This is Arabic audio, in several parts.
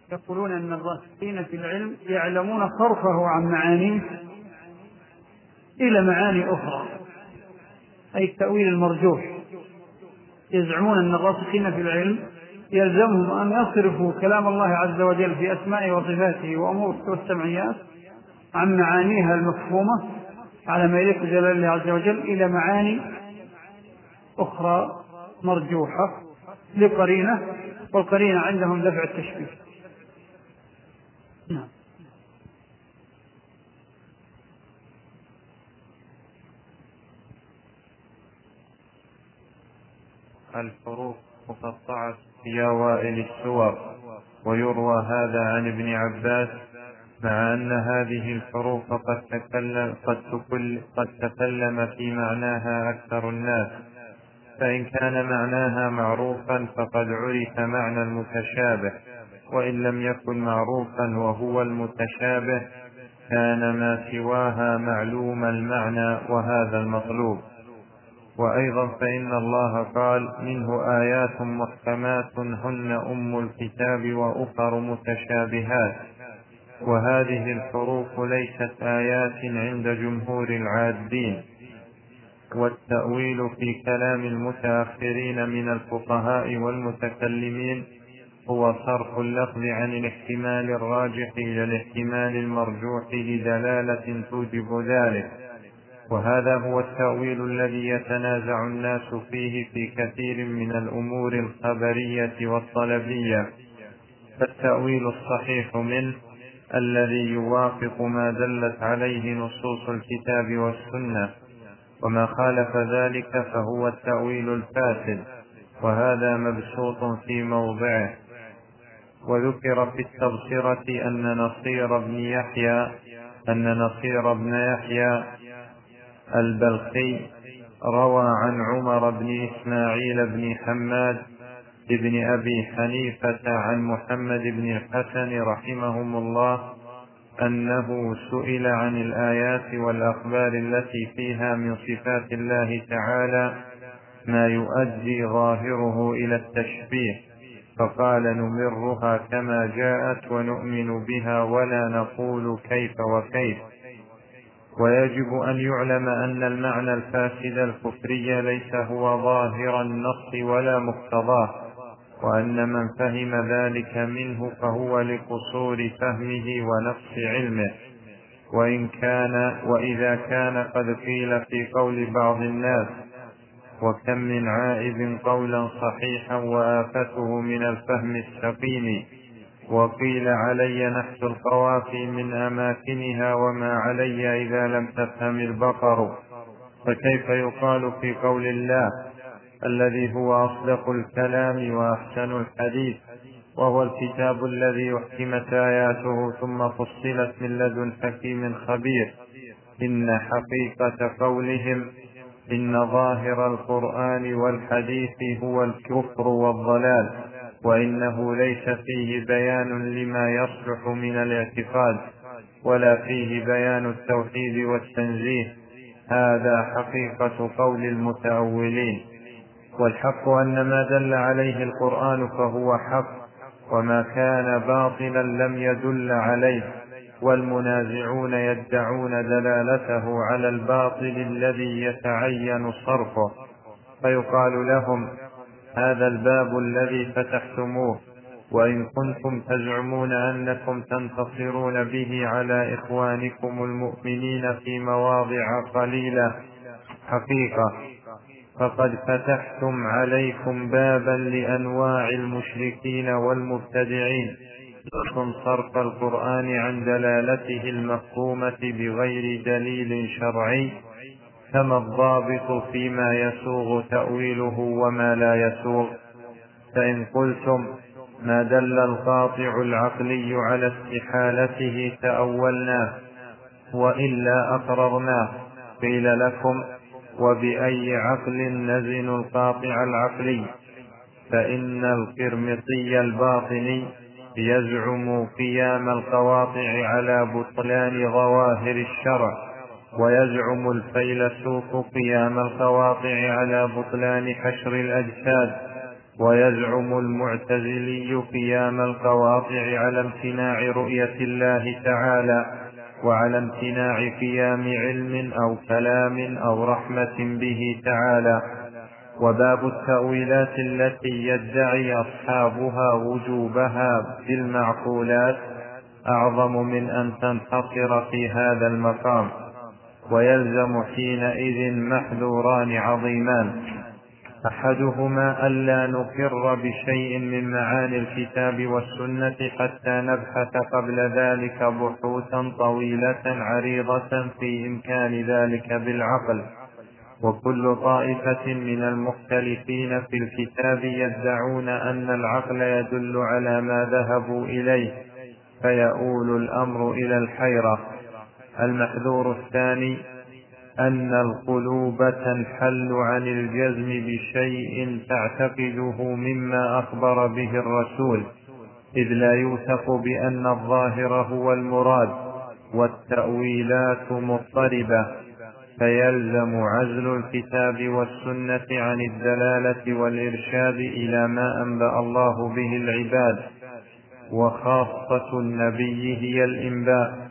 يقولون أن الراسخين في العلم يعلمون صرفه عن معانيه إلى معاني أخرى، أي التأويل المرجوح. يزعمون أن الراسخين في العلم يلزمهم أن يصرفوا كلام الله عز وجل في أسمائه وصفاته وأموره والسمعيات عن معانيها المفهومة على ما يليق جلال الله عز وجل إلى معاني أخرى مرجوحة لقرينة، والقرينة عندهم دفع التشبيه. نعم. الحروف مقطعة في أوائل السور، ويروى هذا عن ابن عباس، مع أن هذه الحروف قد تكلم في معناها أكثر الناس، فإن كان معناها معروفا فقد عرف معنى المتشابه، وإن لم يكن معروفا وهو المتشابه كان ما سواها معلوم المعنى، وهذا المطلوب. وأيضا فإن الله قال: منه آيات محكمات هن أم الكتاب وأخر متشابهات. وهذه الحروف ليست آيات عند جمهور العادين. والتأويل في كلام المتأخرين من الفقهاء والمتكلمين هو صرف اللفظ عن الاحتمال الراجح إلى الاحتمال المرجوح لدلالة توجب ذلك، وهذا هو التأويل الذي يتنازع الناس فيه في كثير من الأمور الخبرية والطلبية. فالتأويل الصحيح منه الذي يوافق ما دلت عليه نصوص الكتاب والسنة، وما خالف ذلك فهو التأويل الفاسد، وهذا مبسوط في موضعه. وذكر في التبصرة أن نصير بن يحيى البلخي روى عن عمر بن إسماعيل بن حماد بن أبي حنيفة عن محمد بن الحسن رحمهم الله أنه سئل عن الآيات والأخبار التي فيها من صفات الله تعالى ما يؤدي ظاهره إلى التشبيه، فقال: نمرها كما جاءت ونؤمن بها ولا نقول كيف وكيف. ويجب أن يعلم أن المعنى الفاسد الكفري ليس هو ظاهر النص ولا مقتضاه، وأن من فهم ذلك منه فهو لقصور فهمه ونقص علمه. وإذا كان قد قيل في قول بعض الناس: وكم من عائب قولا صحيحا وآفته من الفهم السقيم، وقيل: علي نحت القوافي من أماكنها وما علي إذا لم تفهم البقر، فكيف يقال في قول الله الذي هو أصدق الكلام وأحسن الحديث، وهو الكتاب الذي أحكمت آياته ثم فصلت من لدن حكيم خبير؟ إن حقيقة قولهم إن ظاهر القرآن والحديث هو الكفر والضلال، وإنه ليس فيه بيان لما يصلح من الاعتقاد ولا فيه بيان التوحيد والتنزيه. هذا حقيقة قول المتأولين. والحق أن ما دل عليه القرآن فهو حق، وما كان باطلا لم يدل عليه، والمنازعون يدعون دلالته على الباطل الذي يتعين صرفه، فيقال لهم: هذا الباب الذي فتحتموه، وإن كنتم تزعمون أنكم تنتصرون به على إخوانكم المؤمنين في مواضع قليلة حقيقة، فقد فتحتم عليكم بابا لأنواع المشركين والمبتدعين، لكم صرف القرآن عن دلالته المفهومة بغير دليل شرعي، كما الضابط فيما يسوغ تأويله وما لا يسوغ. فإن قلتم ما دل القاطع العقلي على استحالته تأولناه وإلا أقررناه، قيل لكم: وبأي عقل نزن القاطع العقلي؟ فإن القرمطي الباطني يزعم قيام القواطع على بطلان ظواهر الشرع، ويزعم الفيلسوف قيام القواطع على بطلان حشر الأجساد، ويزعم المعتزلي قيام القواطع على امتناع رؤية الله تعالى وعلى امتناع قيام علم أو كلام أو رحمة به تعالى. وباب التأويلات التي يدعي أصحابها وجوبها بالمعقولات أعظم من أن تنحصر في هذا المقام، ويلزم حينئذ محذوران عظيمان: أحدهما ألا نقر بشيء من معاني الكتاب والسنة حتى نبحث قبل ذلك بحوثا طويلة عريضة في إمكان ذلك بالعقل. وكل طائفة من المختلفين في الكتاب يدعون أن العقل يدل على ما ذهبوا إليه، فيؤول الأمر إلى الحيرة. المحذور الثاني أن القلوب تنحل عن الجزم بشيء تعتقده مما أخبر به الرسول، إذ لا يوثق بأن الظاهر هو المراد، والتأويلات مضطربة، فيلزم عزل الكتاب والسنة عن الدلالة والإرشاد إلى ما أنبأ الله به العباد، وخاصة النبي هي الإنباء،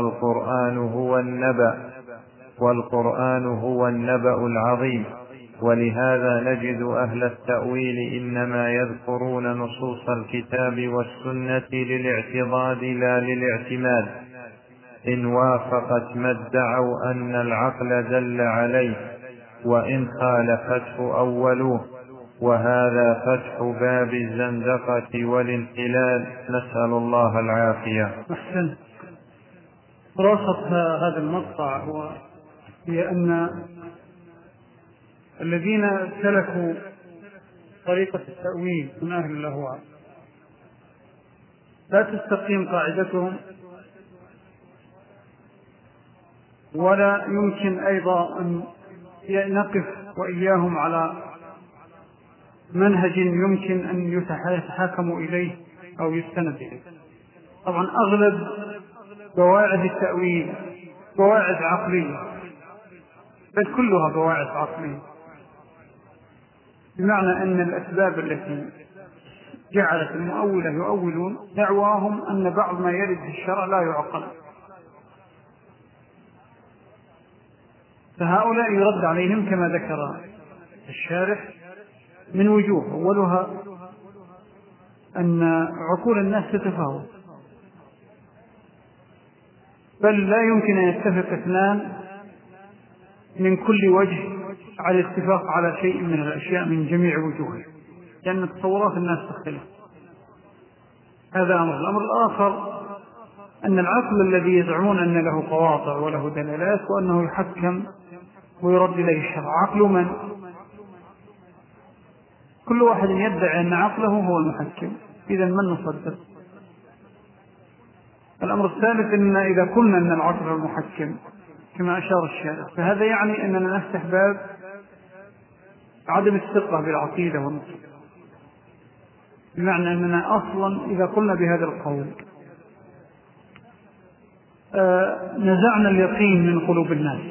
والقرآن هو النبأ العظيم. ولهذا نجد أهل التأويل إنما يذكرون نصوص الكتاب والسنة للاعتضاد لا للاعتماد، إن وافقت ما ادعوا أن العقل دل عليه، وإن خالفته أولوه، وهذا فتح باب الزندقة والانحلال، نسأل الله العافية. أحسن. خلاصة هذا المقطع هي أن الذين سلكوا طريقة التأويل من أهل الأهواء لا تستقيم قاعدتهم، ولا يمكن أيضا أن نقف وإياهم على منهج يمكن أن يتحاكموا إليه أو يستند إليه. طبعا أغلب قواعد التأويل قواعد عقلية، بل كلها قواعد عقلية، بمعنى أن الأسباب التي جعلت المؤولة يؤولون دعواهم أن بعض ما يرد في الشرع لا يعقل، فهؤلاء يرد عليهم كما ذكر الشارح من وجوه. أولها أن عقول الناس تتفاوت، بل لا يمكن أن يتفق اثنان من كل وجه على الاتفاق على شيء من الأشياء من جميع وجوهها، لأن تصورات الناس تختلف. هذا أمر. الأمر الآخر أن العقل الذي يزعمون أن له قواطع وله دلالات وأنه يحكم ويرد إليه الشرع، عقل من؟ كل واحد يدعي أن عقله هو المحكم، إذا من نصدق؟ الأمر الثالث أن إذا قلنا أن العقل هو المحكم كما أشار الشارع، فهذا يعني أننا نفتح باب عدم الثقة بالعقيدة والنصوص، بمعنى أننا أصلا إذا قلنا بهذا القول نزعنا اليقين من قلوب الناس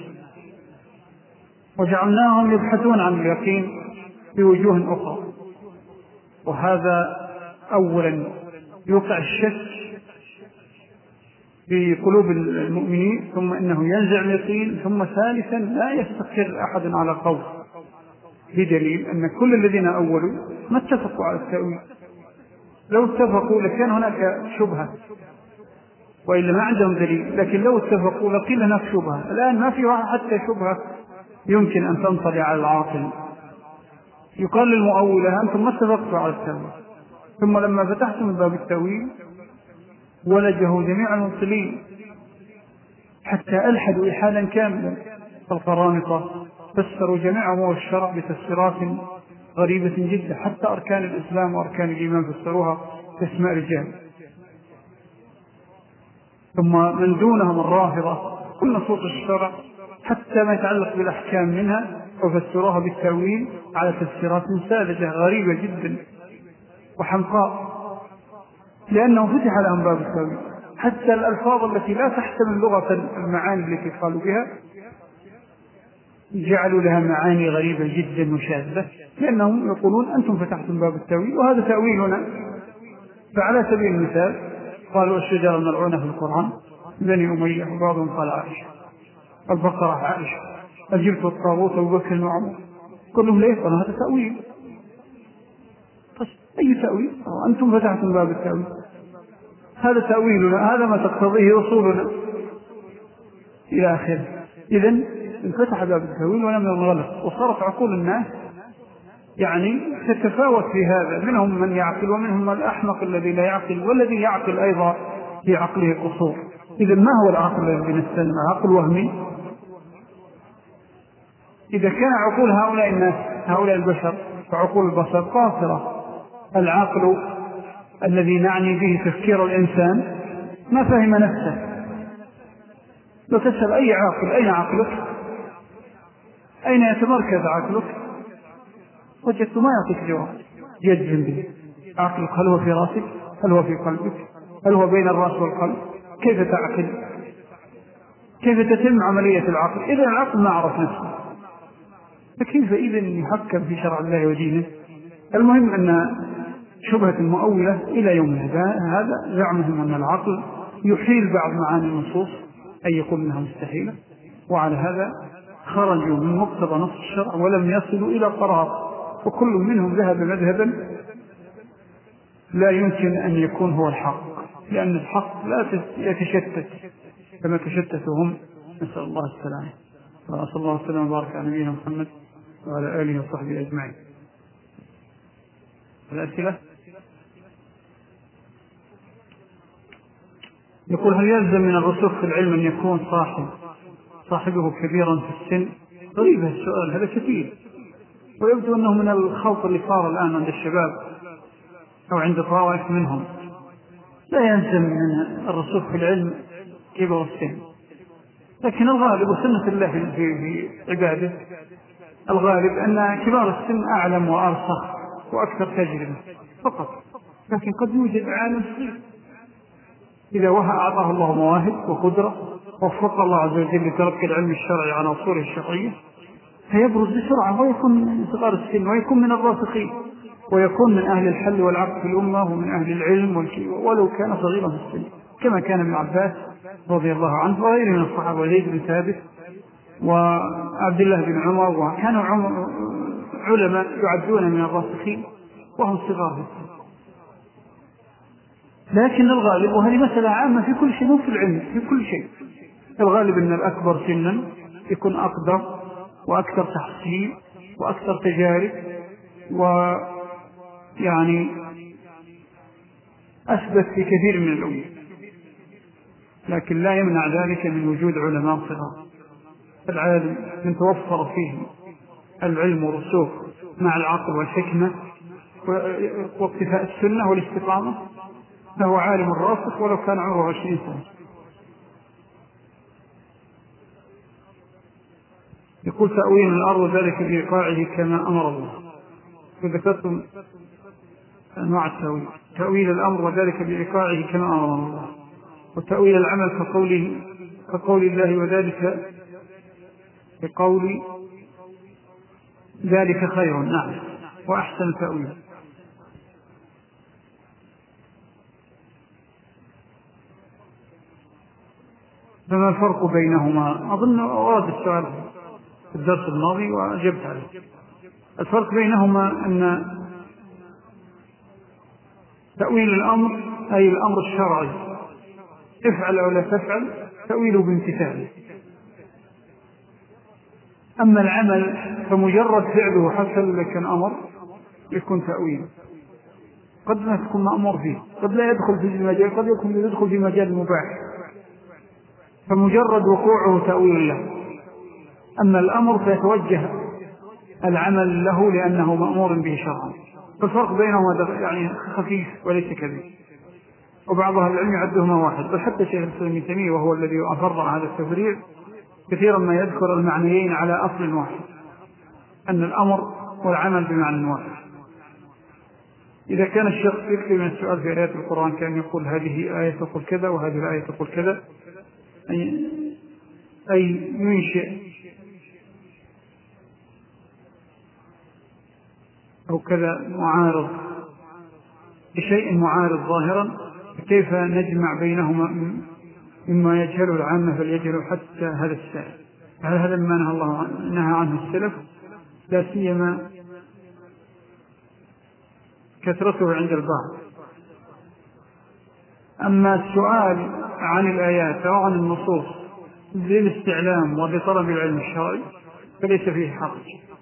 وجعلناهم يبحثون عن اليقين بوجوه أخرى، وهذا أولا يوقع الشك في قلوب المؤمنين، ثم إنه ينزع اليقين، ثم ثالثا لا يستقر أحد على قول بدليل أن كل الذين أولوا ما اتفقوا على التأويل. لو اتفقوا لكان هناك شبهة، وإلا ما عندهم دليل، لكن لو اتفقوا لقيل هناك شبهة. الآن ما في حتى شبهة يمكن أن تنطلع على العاقل. يقال للمؤولة أنتم ما اتفقتوا على التأويل، ثم لما فتحتم باب التأويل ولجه جميع المبطلين حتى ألحدوا إلحادا كاملا. فالقرامطة فسروا جميع أمور الشرع بتفسيرات غريبة جدا، حتى أركان الإسلام وأركان الإيمان فسروها باسماء رجال. ثم من دونهم الرافضة كل نصوص الشرع حتى ما يتعلق بالأحكام منها وفسروها بالتأويل على تفسيرات ساذجة غريبة جدا وحمقاء، لأنه فتح لهم باب التأويل. حتى الألفاظ التي لا تحتمل لغة المعاني التي قالوا بها جعلوا لها معاني غريبة جدا وشاذة، لأنهم يقولون أنتم فتحتم باب التأويل وهذا تأويلنا. فعلى سبيل المثال قالوا الشجرة الملعونة في القرآن بني أمية، وبعضهم قال عائشة، البقرة عائشة، الجبت والطاغوت أبو بكر وعمر، كلهم ليه؟ قالوا هذا تأويل. أي تأويل؟ أنتم فتحتم باب التأويل، هذا تأويلنا، هذا ما تقتضيه أصولنا إلى آخره. إذن انفتح باب التأويل ولم ينغلق، وصارت عقول الناس يعني تتفاوت في هذا، منهم من يعقل ومنهم الأحمق الذي لا يعقل، والذي يعقل أيضا في عقله قصور. إذن ما هو العقل الذي نستلم؟ عقل وهمي؟ إذا كان عقول هؤلاء الناس هؤلاء البشر فعقول البشر قاصرة، العقل الذي نعني به تفكير الإنسان ما فهم نفسه. لو تسأل أي عاقل أين عقلك؟ أين يتمركز عقلك؟ وجدت ما يعطيك جواب يجزم به. عقلك هل هو في راسك؟ هل هو في قلبك؟ هل هو بين الرأس والقلب؟ كيف تعقل؟ كيف تتم عملية العقل؟ إذا العقل ما عرف نفسه فكيف إذن يحكم في شرع الله ودينه؟ المهم أن شبهة المؤولة إلى يوم هذا زعمهم أن العقل يحيل بعض معاني النصوص، أي يقول أنها مستحيلة، وعلى هذا خرجوا من مقتضى نص الشرع ولم يصلوا إلى قرار، وكل منهم ذهب مذهبا لا يمكن أن يكون هو الحق، لأن الحق لا يتشتت كما تشتتوا هم، نسأل الله السلامة. وصلى الله وسلم وبارك على نبينا محمد وعلى آله وصحبه أجمعين. الأسئلة؟ يقول هل يلزم من الرسوخ في العلم أن يكون صاحبه كبيرا في السن؟ غريب السؤال هذا كثير، ويبدو أنه من الخلط اللي صار الآن عند الشباب أو عند طوائف منهم. لا يلزم من الرسوخ في العلم كبر السن، لكن الغالب وسنة الله في عباده الغالب أن كبار السن أعلم وأرسخ وأكثر تجربة فقط، لكن قد يوجد عالم صغير إذا أعطاه الله مواهب وقدرة وفق الله عز وجل لترك العلم الشرعي على أصوله الشرعية فيبرز بسرعة ويكون من صغار السن ويكون من الراسخين ويكون من أهل الحل والعقد في الأمة ومن أهل العلم ولو كان صغيرا في السن، كما كان ابن عباس رضي الله عنه وغيره من الصحابة زيد بن ثابت وعبد الله بن عمر، وكانوا علماء يعدون من الراسخين وهم صغار في السن. لكن الغالب، وهذه مسألة عامة في كل شيء، مو في العلم، في كل شيء، الغالب أن الأكبر سنا يكون أقدر وأكثر تحصيل وأكثر تجارب ويعني أثبت في كثير من الأمور، لكن لا يمنع ذلك من وجود علماء صغار. العالم من توفر فيه العلم والرسوخ مع العقل والحكمة واقتفاء السنة والاستقامة فهو عالم راسخ ولو كان عمره 20 سنة. يقول تأويل الأرض ذلك بإيقاعه كما أمر الله، وذكرتم أنواع التأويل، تأويل الأمر وذلك بإيقاعه كما أمر الله، وتأويل العمل كقول الله وذلك بقول ذلك خير، نعم، وأحسن تأويل. فما الفرق بينهما؟ أظن ورد السؤال في الدرس الماضي وأجبت عليه. الفرق بينهما أن تأويل الأمر أي الأمر الشرعي افعل أو لا تفعل تأويله بامتثاله، أما العمل فمجرد فعله حتى لو كان أمر يكون تأويل، قد لا تكون مأمور فيه، قد لا يدخل في المجال، قد يدخل في مجال المباح، فمجرد وقوعه تأويل له. أما الأمر فيتوجه العمل له لأنه مأمور به شرعا، فالفرق بينهما يعني خفيف وليس كبير، وبعض أهل العلم يعدهما واحد، بل حتى شيخ الإسلام ابن تيمية وهو الذي أفرع هذا التفريع كثيرا ما يذكر المعنيين على أصل واحد، أن الأمر والعمل بمعنى واحد. إذا كان الشخص يكفي من السؤال في آيات القرآن كان يقول هذه آية تقول كذا وهذه الآية تقول كذا، أي ينشئ أو كذا معارض بشيء معارض ظاهرا، كيف نجمع بينهما مما يجهله العامة فليجهله حتى هذا السائل؟ هذا ما نهى عنه السلف، لا سيما كثرته عند البعض. أما السؤال عن الآيات أو عن النصوص للاستعلام وبطلب العلم الشرعي فليس فيه حرج.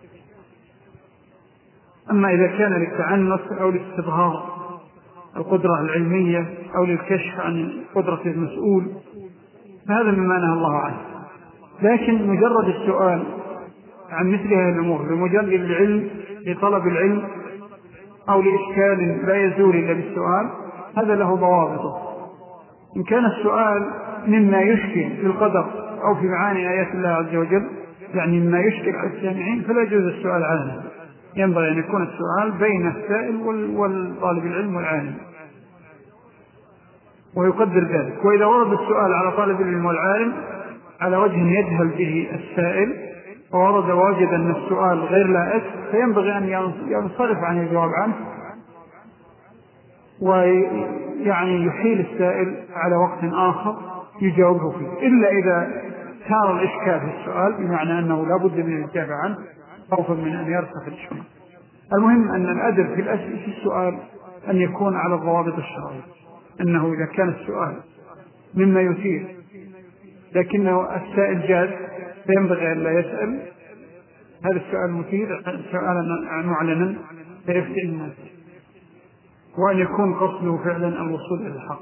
أما إذا كان للتعنت أو لاستظهار القدرة العلمية أو للكشف عن قدرة المسؤول فهذا مما نهى الله عنه. لكن مجرد السؤال عن مثل هذه الأمور بمجرد العلم لطلب العلم أو لإشكال لا يزول إلا بالسؤال هذا له ضوابطه. إن كان السؤال مما يشكل في القدر أو في معاني آيات الله عز وجل، يعني مما يشكل على السامعين، فلا يجوز السؤال عنه. ينبغي أن يكون السؤال بين السائل والطالب العلم والعالم ويقدر ذلك. وإذا ورد السؤال على طالب العلم والعالم على وجه يجهل به السائل وورد ووجد أن السؤال غير لائق فينبغي أن ينصرف عن الجواب عنه ويعني يحيل السائل على وقت آخر يجاوبه فيه، إلا إذا كان الإشكال في السؤال بمعنى أنه لا بد من الإجابة عنه خوفا من أن يرسخ الإشكال. المهم أن الأدب في السؤال أن يكون على الضوابط الشرعية، أنه إذا كان السؤال مما يثير لكنه السائل جاد فينبغي أن لا يسأل هذا السؤال مثير سؤالا معلنا فيفتئ الناس، وأن يكون قصده فعلا الوصول إلى الحق.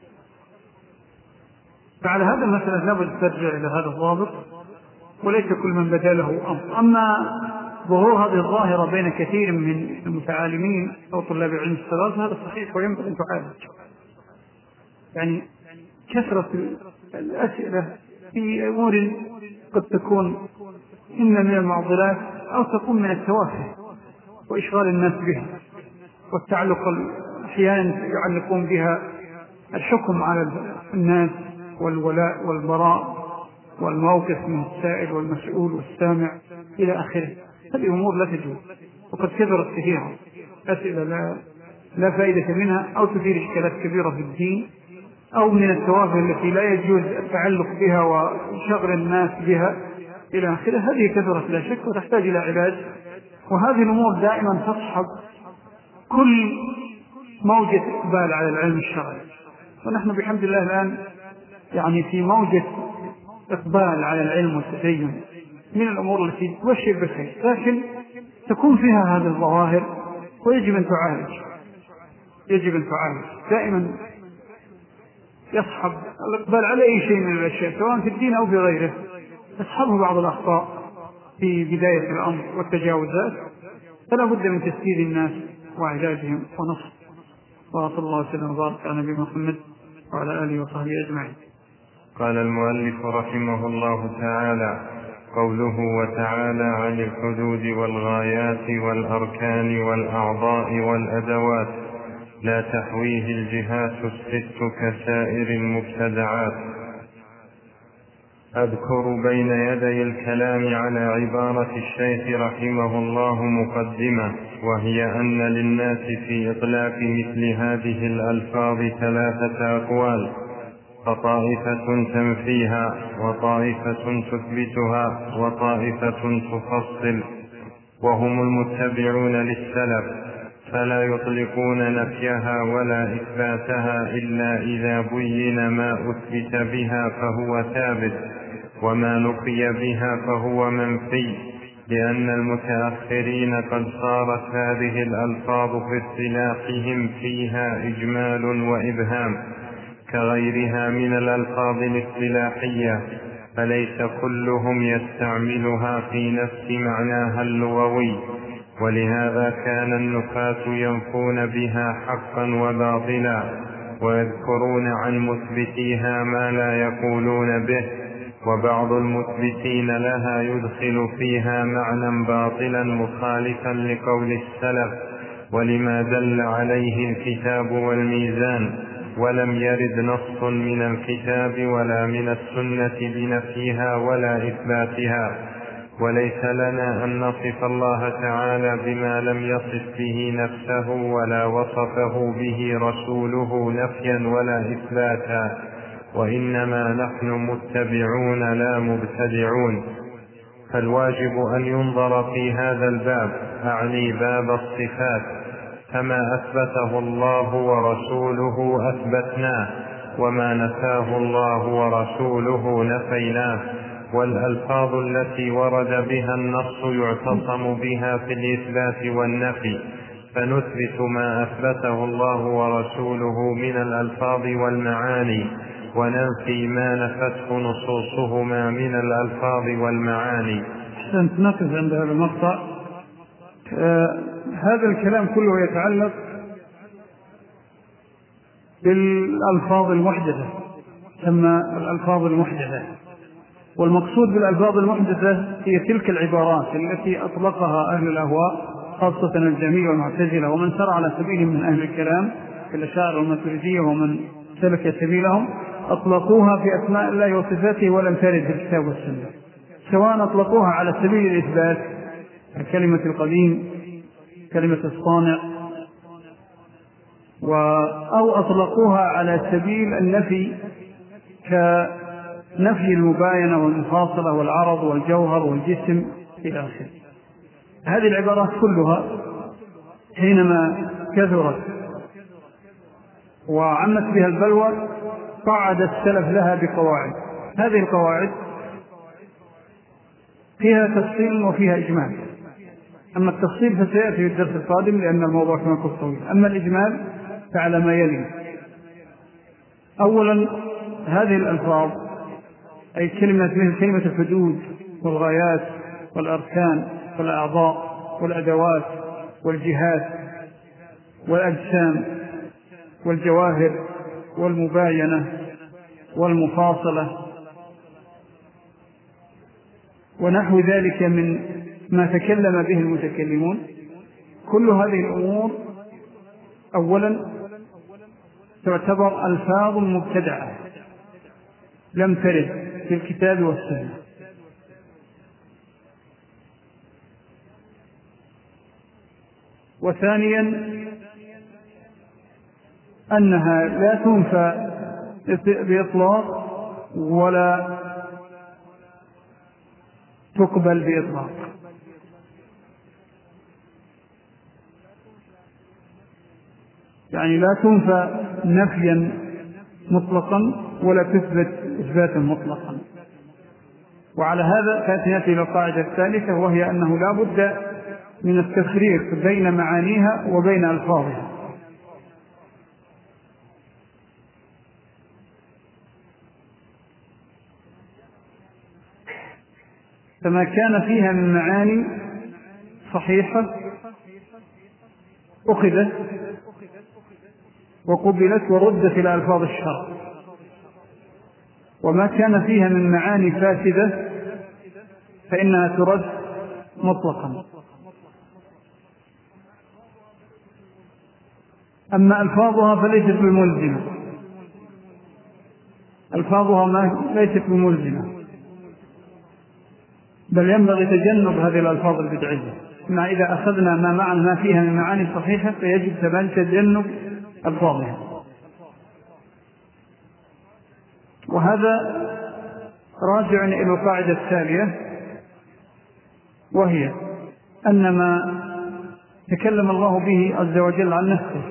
فعلى هذا المسألة لابد ترجع إلى هذا الضابط، وليس كل من بدا له أمر. أما ظهور هذه الظاهرة بين كثير من المتعالمين أو طلاب العلم الصغار هذا صحيح وينبغي أن تعالج. يعني كثرة الأسئلة في أمور قد تكون إما من المعضلات أو تكون من التوافه وإشغال الناس بها، والتعلق أحيانا يعلقون بها الحكم على الناس والولاء والبراء والموقف من السائل والمسؤول والسامع إلى آخره. هذه أمور لا تجوز، وقد كثرت كثيرا أسئلة لا فائدة منها أو تثير إشكالات كبيرة في الدين أو من التوافه التي لا يجوز التعلق بها وشغل الناس بها إلى آخره. هذه كثرت لا شك وتحتاج إلى علاج، وهذه الأمور دائما تصحب كل موجة إقبال على العلم الشرعي. ونحن بحمد الله الآن يعني في موجة إقبال على العلم والتدين من الأمور التي تبشر بالخير، لكن تكون فيها هذه الظواهر ويجب أن تعالج. يجب أن تعالج دائما. يصحب الإقبال على أي شيء من الأشياء سواء في الدين أو في غيره، يصحبه بعض الأخطاء في بداية الأمر والتجاوزات، فلا بد من تسديد الناس وعلاجهم ونصر. وصلى الله وسلم وبارك على نبينا محمد وعلى آله وصحبه أجمعين. قال المؤلف رحمه الله تعالى: قوله وتعالى عن الحدود والغايات والأركان والأعضاء والأدوات لا تحويه الجهات الست كسائر المبتدعات. أذكر بين يدي الكلام على عبارة الشيخ رحمه الله مقدمة، وهي أن للناس في إطلاق مثل هذه الألفاظ 3 أقوال: فطائفة تنفيها، وطائفة تثبتها، وطائفة تفصل، وهم المتبعون للسلف، فلا يطلقون نفيها ولا إثباتها إلا إذا بين ما أثبت بها فهو ثابت، وما نفي بها فهو منفي، لأن المتأخرين قد صارت هذه الألفاظ في اصطلاحهم فيها إجمال وإبهام كغيرها من الألفاظ الاصطلاحية، فليس كلهم يستعملها في نفس معناها اللغوي، ولهذا كان النفاة ينفون بها حقا وباطلا، ويذكرون عن مثبتيها ما لا يقولون به، وبعض المثبتين لها يدخل فيها معنى باطلا مخالفا لقول السلف ولما دل عليه الكتاب والميزان، ولم يرد نص من الكتاب ولا من السنة بنفيها ولا إثباتها، وليس لنا أن نصف الله تعالى بما لم يصف به نفسه ولا وصفه به رسوله نفيا ولا إثباتا، وإنما نحن متبعون لا مبتدعون. فالواجب أن ينظر في هذا الباب، أعني باب الصفات، كما أثبته الله ورسوله أثبتناه، وما نفاه الله ورسوله نفيناه. والألفاظ التي ورد بها النص يعتصم بها في الإثبات والنفي، فنثبت ما أثبته الله ورسوله من الألفاظ والمعاني، وننفي ما نفته نصوصهما من الألفاظ والمعاني. أحسنت. نقف عند هذا المقطع. هذا الكلام كله يتعلق بالألفاظ المحدثة، ثم الألفاظ المحدثة. والمقصود بالألفاظ المحدثة هي تلك العبارات التي أطلقها أهل الأهواء، خاصة الجهمية والمعتزلة ومن سار على سبيلهم من أهل الكلام كالأشاعرة والماتريدية ومن سلك سبيلهم، أطلقوها في أسماء الله وصفاته ولم ترد في الكتاب والسنة، سواء أطلقوها على سبيل الإثبات كلمة القديم، كلمة الصانع، أو أطلقوها على سبيل النفي كنفي المباينة والمفاصلة والعرض والجوهر والجسم إلى آخره. هذه العبارات كلها حينما كثرت وعمت بها البلوى قعد السلف لها بقواعد. هذه القواعد فيها تفصيل وفيها إجمال. أما التفصيل فسيأتي في الدرس القادم لأن الموضوع كما قلت طويل. أما الإجمال فعلى ما يلي. أولا، هذه الألفاظ أي كلمة الحدود والغايات والأركان والأعضاء والأدوات والجهات والأجسام والجواهر والمباينة والمفاصلة ونحو ذلك من ما تكلم به المتكلمون، كل هذه الأمور أولا تعتبر ألفاظ مبتدعة لم ترد في الكتاب والسنة. وثانيا أنها لا تنفى بإطلاق ولا تقبل بإطلاق. يعني لا تنفى نفيا مطلقا ولا تثبت إثباتا مطلقا. وعلى هذا تأتي إلى القاعدة الثالثة، وهي أنه لا بد من التفريق بين معانيها وبين ألفاظها. فما كان فيها من معاني صحيحة أخذت وقبلت وردت إلى ألفاظ الشرع، وما كان فيها من معاني فاسدة فإنها ترد مطلقا. أما ألفاظها فليست بملزمة، ألفاظها ليست بملزمة، بل ينبغي تجنب هذه الألفاظ البدعية. مع إذا أخذنا ما فيها من معاني صحيحة فيجب تجنب ألفاظها. وهذا راجع إلى القاعدة التالية، وهي أن ما تكلم الله به عز وجل عن نفسه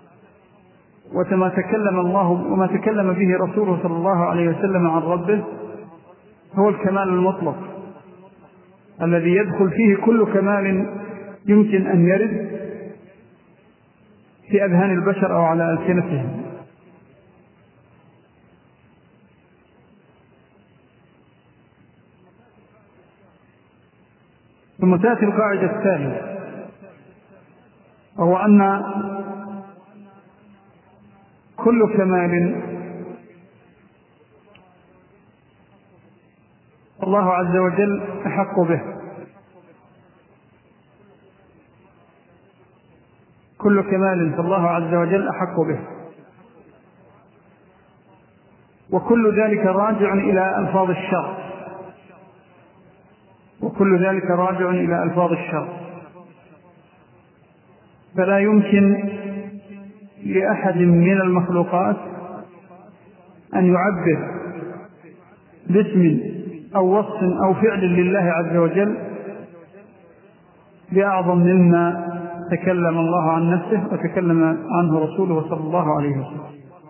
وما تكلم به رسوله صلى الله عليه وسلم عن ربه هو الكمال المطلق الذي يدخل فيه كل كمال يمكن أن يرد في أذهان البشر أو على ألسنتهم. ثم تأتي القاعدة الثانية، وهو أن كل كمال الله عز وجل أحق به، كل كمال فالله عز وجل أحق به، وكل ذلك راجع إلى ألفاظ الشرع. وكل ذلك راجع إلى ألفاظ الشرع. فلا يمكن لأحد من المخلوقات أن يعبر باسم أو وصف أو فعل لله عز وجل بأعظم مما تكلم الله عن نفسه وتكلم عنه رسوله صلى الله عليه وسلم.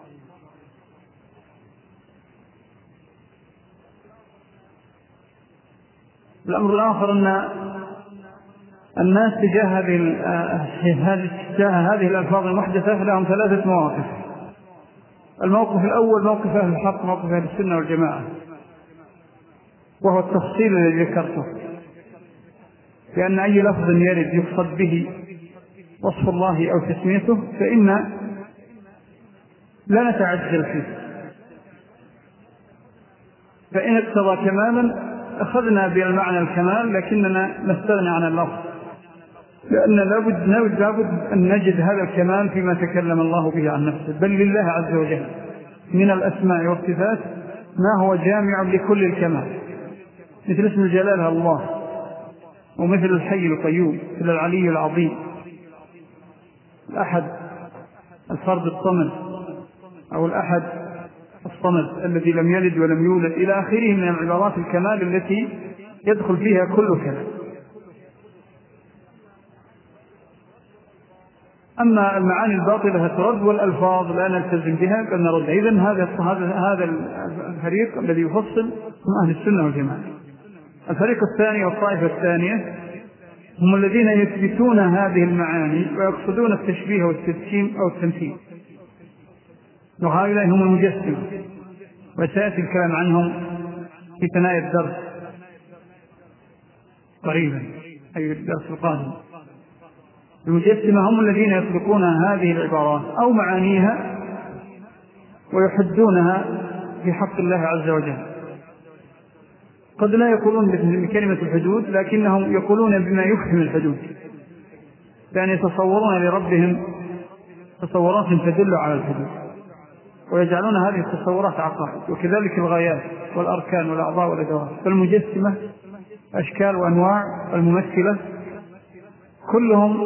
الأمر الآخر أن الناس تجاه هذه الألفاظ المحدثة لهم ثلاثة مواقف. الموقف الأول موقف أهل الحق، موقف أهل السنة والجماعة، وهو التفصيل الذي ذكرته، لأن أي لفظ يرد يقصد به وصف الله أو تسميته فإن لا نتعجل فيه، فإن اقتضى كمالا أخذنا بالمعنى الكمال لكننا نستغني عن اللفظ، لأن لابد أن نجد هذا الكمال فيما تكلم الله به عن نفسه، بل لله عز وجل من الأسماء والصفات ما هو جامع لكل الكمال، مثل اسم الجلالة الله، ومثل الحي القيوم، مثل العلي العظيم، الأحد الفرد الصمد، أو الأحد الصمد الذي لم يلد ولم يولد، إلى آخره من العبارات الكمال التي يدخل فيها كل كمال. أما المعاني الباطلة ترد والألفاظ لا نلتزم بها بل نردها. إذن هذا الفريق الذي يفصل من أهل السنة والجماعة. الفريق الثاني والطائفة الثانية هم الذين يثبتون هذه المعاني ويقصدون التشبيه والتجسيم أو التمثيل، وهؤلاء هم المجسمة، وسيأتي الكلام عنهم في ثنايا الدرس قريبا، أي الدرس القادم. المجسمة هم الذين يطلقون هذه العبارات أو معانيها ويحدونها في حق الله عز وجل. قد لا يقولون بكلمة الحدود، لكنهم يقولون بما يفهم الحدود، يعني يتصورون لربهم تصورات تدل على الحدود، ويجعلون هذه التصورات عقائد، وكذلك الغايات والأركان والأعضاء والأدوات. فالمجسمة أشكال وأنواع الممثلة كلهم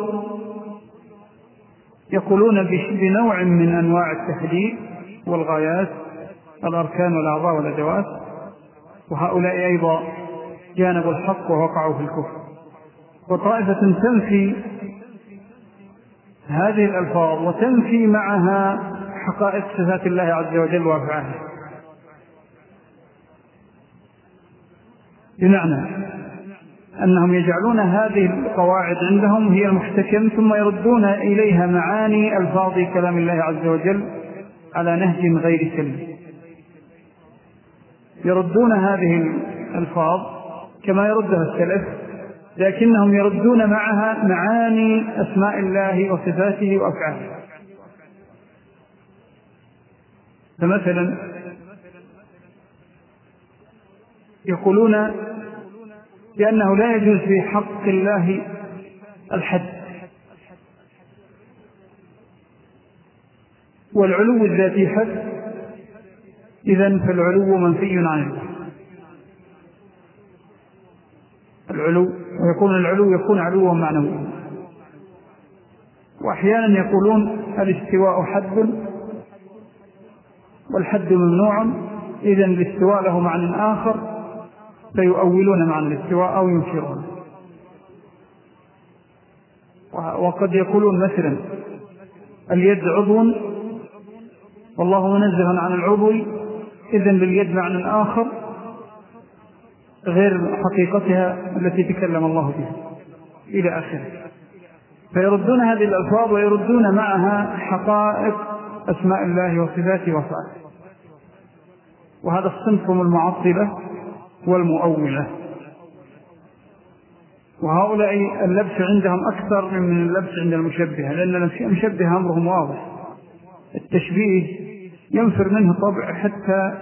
يقولون بنوع من أنواع التحديد والغايات، الأركان والأعضاء والأدوات، وهؤلاء أيضا جانبوا الحق ووقعوا في الكفر. وطائفة تنفي هذه الألفاظ وتنفي معها حقائق صفات الله عز وجل وأفعاله، بمعنى أنهم يجعلون هذه القواعد عندهم هي المحتكم، ثم يردون إليها معاني ألفاظ كلام الله عز وجل على نهج غير سلم. يردون هذه الألفاظ كما يردها السلف، لكنهم يردون معها معاني أسماء الله وصفاته وأفعاله. فمثلا يقولون بأنه لا يجوز في حق الله الحد، والعلو الذاتي حد، إذن فالعلو منفي عن الله. العلو، ويكون العلو يكون علوا معنويا. وأحيانا يقولون الاستواء حد والحد ممنوع، إذن الاستواء له معنى آخر فيؤولون معنى الاستواء أو ينكرون. وقد يقولون مثلا اليد عضو والله منزه عن العضو، إذن لليد معنى آخر غير حقيقتها التي تكلم الله بها، إلى آخره. فيردون هذه الألفاظ ويردون معها حقائق أسماء الله وصفاته وأفعاله. وهذا الصنف من المعطلة والمؤولة. وهؤلاء اللبس عندهم أكثر من اللبس عند المشبهة، لأن المشبهة أمرهم واضح. التشبيه ينفر منه طبع حتى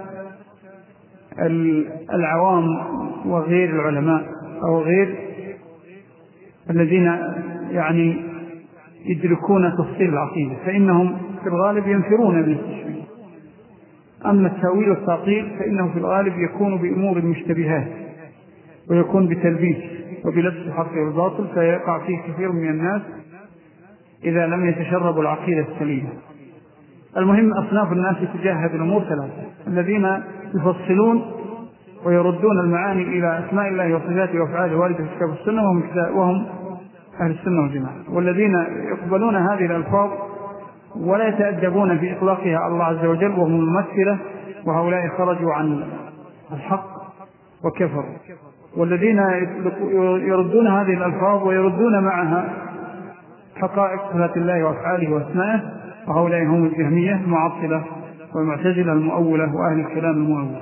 العوام وغير العلماء أو غير الذين يعني يدركون تفصيل العقيدة، فإنهم في الغالب ينفرون من التشبيه. أما التأويل والتعطيل فإنه في الغالب يكون بأمور المشتبهات، ويكون بتلبيس وبلبس الحق والباطل، فيقع فيه كثير من الناس إذا لم يتشربوا العقيدة السليمة. المهم أصناف الناس تجاه هذه الأمور ثلاثة: الذين يفصلون ويردون المعاني إلى أسماء الله وصفاته وأفعاله واردة في الكتاب والسنة وهم أهل السنة والجماعة، والذين يقبلون هذه الألفاظ ولا يتأدبون في إطلاقها على الله عز وجل وهم الممثلة، وهؤلاء خرجوا عن الحق وكفروا. والذين يردون هذه الألفاظ ويردون معها حقائق صفات الله وأفعاله وأسمائه، وهؤلاء هم الجهمية المعطلة والمعتزلة المؤولة وأهل الكلام المؤولة.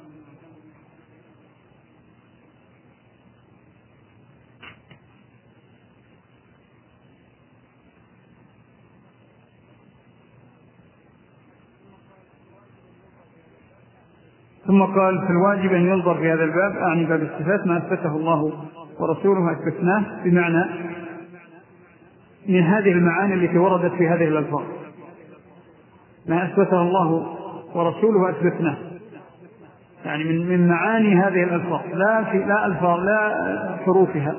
ثم قال: في الواجب أن ينظر في هذا الباب، أعني باب الصفات، ما أثبته الله ورسوله أثبتناه، بمعنى من هذه المعاني التي وردت في هذه الألفاظ، ما أثبته الله ورسوله أثبتناه، يعني من معاني هذه الألفاظ، لا ألفاظ لا حروفها،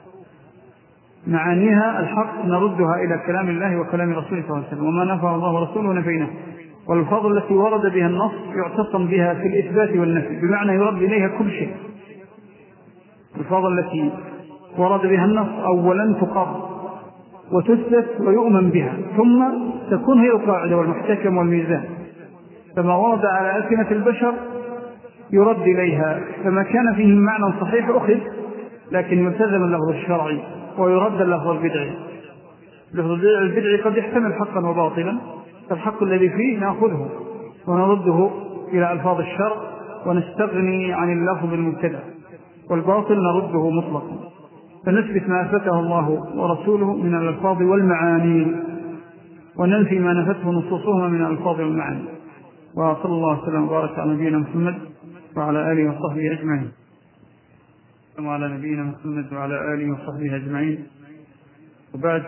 معانيها الحق نردها إلى كلام الله وكلام رسوله صلى الله عليه وسلم، وما نفع الله ورسوله نفيناه. والألفاظ التي ورد بها النص يعتصم بها في الإثبات والنفي، بمعنى يرد إليها كل شيء. الألفاظ التي ورد بها النص أولا تقر وتثبت ويؤمن بها، ثم تكون هي القاعدة والمحتكم والميزان. فما ورد على ألسنة البشر يرد إليها، فما كان فيه معنى صحيح أخذ، لكن يلتزم اللفظ الشرعي ويرد اللفظ البدعي. اللفظ البدعي قد يحتمل حقا وباطلا، فالحق الذي فيه نأخذه ونرده إلى ألفاظ الشرع ونستغني عن اللفظ المبتدع، والباطل نرده مطلقا، فنثبت ما أثبته الله ورسوله من الألفاظ والمعاني، وننفي ما نفته نصوصهما من الألفاظ والمعاني. وصلى الله وسلم وبارك على نبينا محمد وعلى آله وصحبه أجمعين. وعلى نبينا محمد وعلى آله وصحبه أجمعين. وبعد،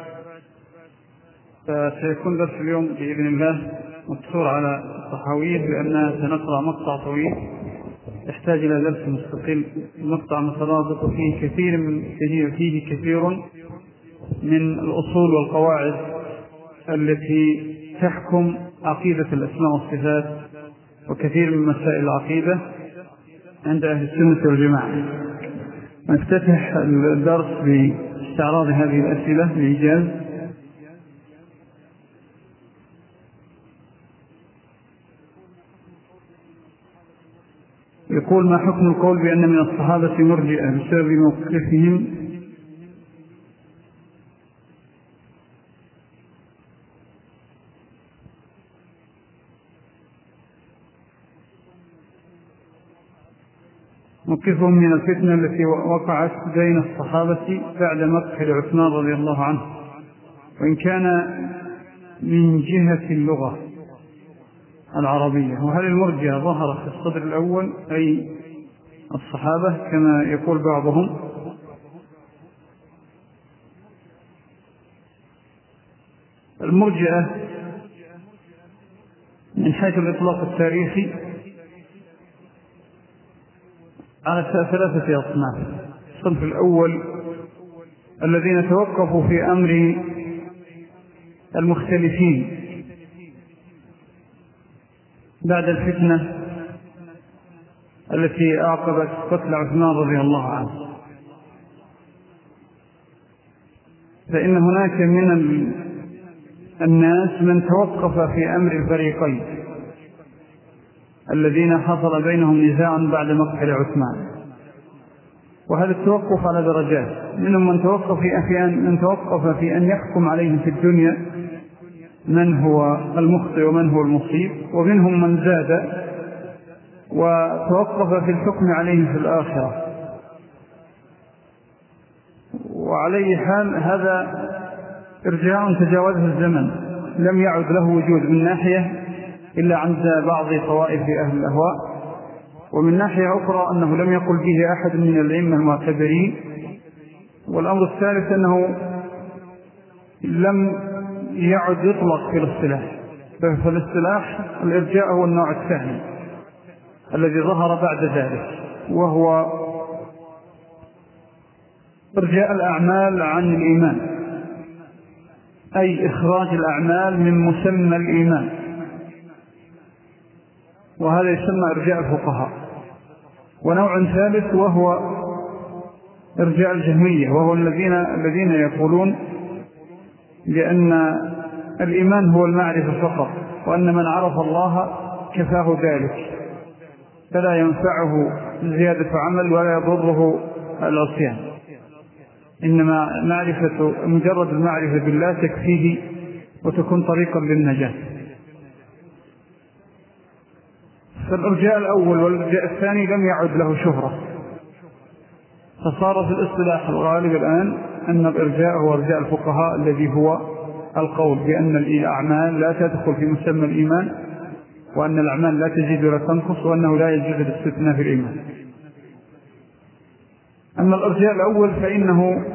فسيكون درس اليوم بإذن الله مقصور على الصحاوية، لأننا سنقرأ مقطع طويل يحتاج إلى درس مستقل. المقطع مترابط فيه كثير من الأصول والقواعد التي تحكم عقيدة الأسماء والصفات، وكثير من مسائل العقيدة عند أهل السنة والجماعة. نفتتح الدرس باستعراض هذه الأسئلة بإيجاز. يقول: ما حكم القول بأن من الصحابة مرجئة بسبب موقفهم من الفتنة التي وقعت بين الصحابة بعد مقتل عثمان رضي الله عنه، وإن كان من جهة اللغة العربية؟ وهل المرجئة ظهر في الصدر الأول أي الصحابة كما يقول بعضهم؟ المرجئة من حيث الإطلاق التاريخي على ثلاثة أصناف. الصنف الأول الذين توقفوا في أمر المختلفين بعد الفتنة التي أعقبت قتل عثمان رضي الله عنه، فإن هناك من الناس من توقف في أمر الفريقين الذين حصل بينهم نزاع بعد مقتل عثمان، وهذا التوقف على درجات. منهم من توقف في أن يحكم عليهم في الدنيا من هو المخطئ ومن هو المصيب، ومنهم من زاد وتوقف في الحكم عليهم في الآخرة. وعليه حال هذا ارجاع تجاوزه الزمن، لم يعد له وجود من ناحية إلا عند بعض طوائف أهل الأهواء، ومن ناحية أخرى أنه لم يقل به أحد من الأئمة المعتبرين. والأمر الثالث أنه لم يعد يطلق في الاصطلاح، فالاصطلاح الإرجاء هو النوع الثاني الذي ظهر بعد ذلك، وهو إرجاء الأعمال عن الإيمان، أي إخراج الأعمال من مسمى الإيمان، وهذا يسمى إرجاء الفقهاء. ونوع ثالث وهو إرجاء الجهمية، وهو الذين يقولون بأن الإيمان هو المعرفة فقط، وأن من عرف الله كفاه ذلك، فلا ينفعه زيادة عمل ولا يضره العصيان، إنما مجرد المعرفة بالله تكفيه وتكون طريقا للنجاة. فالإرجاء الأول والإرجاء الثاني لم يعد له شهرة، فصار في الاصطلاح الغالب الآن أن الإرجاء هو إرجاء الفقهاء، الذي هو القول بأن الأعمال لا تدخل في مسمى الإيمان، وأن الأعمال لا تزيد ولا تنقص، وأنه لا يجوز الاستثناء في الإيمان. أما الإرجاء الأول فإنه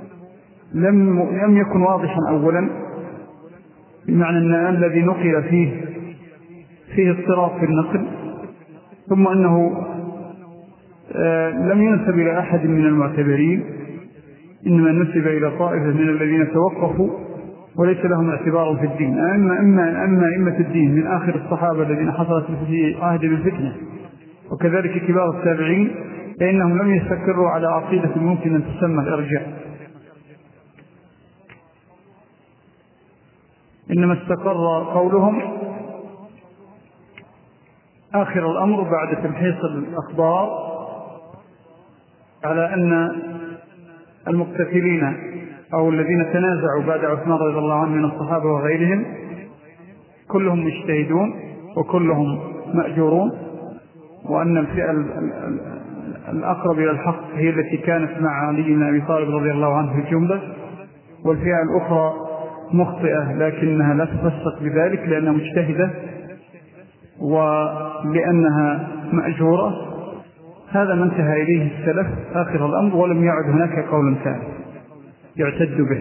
لم يكن واضحا أولا، بمعنى أن الذي نقل فيه اضطراب في النقل، ثم أنه لم ينسب إلى أحد من المعتبرين، إنما نسب إلى طائفة من الذين توقفوا وليس لهم اعتبار في الدين، أما أئمة الدين من آخر الصحابة الذين حصلت في عهد الفتنة، وكذلك كبار التابعين، فإنهم لم يستقروا على عقيدة ممكن أن تسمى الإرجاء، إنما استقر قولهم آخر الأمر بعد تمحيص الأخبار على أن المقتتلين أو الذين تنازعوا بعد عثمان رضي الله عنه من الصحابة وغيرهم كلهم مجتهدون وكلهم مأجورون، وأن الفئة الأقرب إلى الحق هي التي كانت مع علي بن أبي طالب رضي الله عنه في الجملة، والفئة الأخرى مخطئة لكنها لا تفسق بذلك لأنها مجتهدة ولأنها مأجورة. هذا ما انتهى إليه السلف آخر الأمر، ولم يعد هناك قول ثاني يعتد به.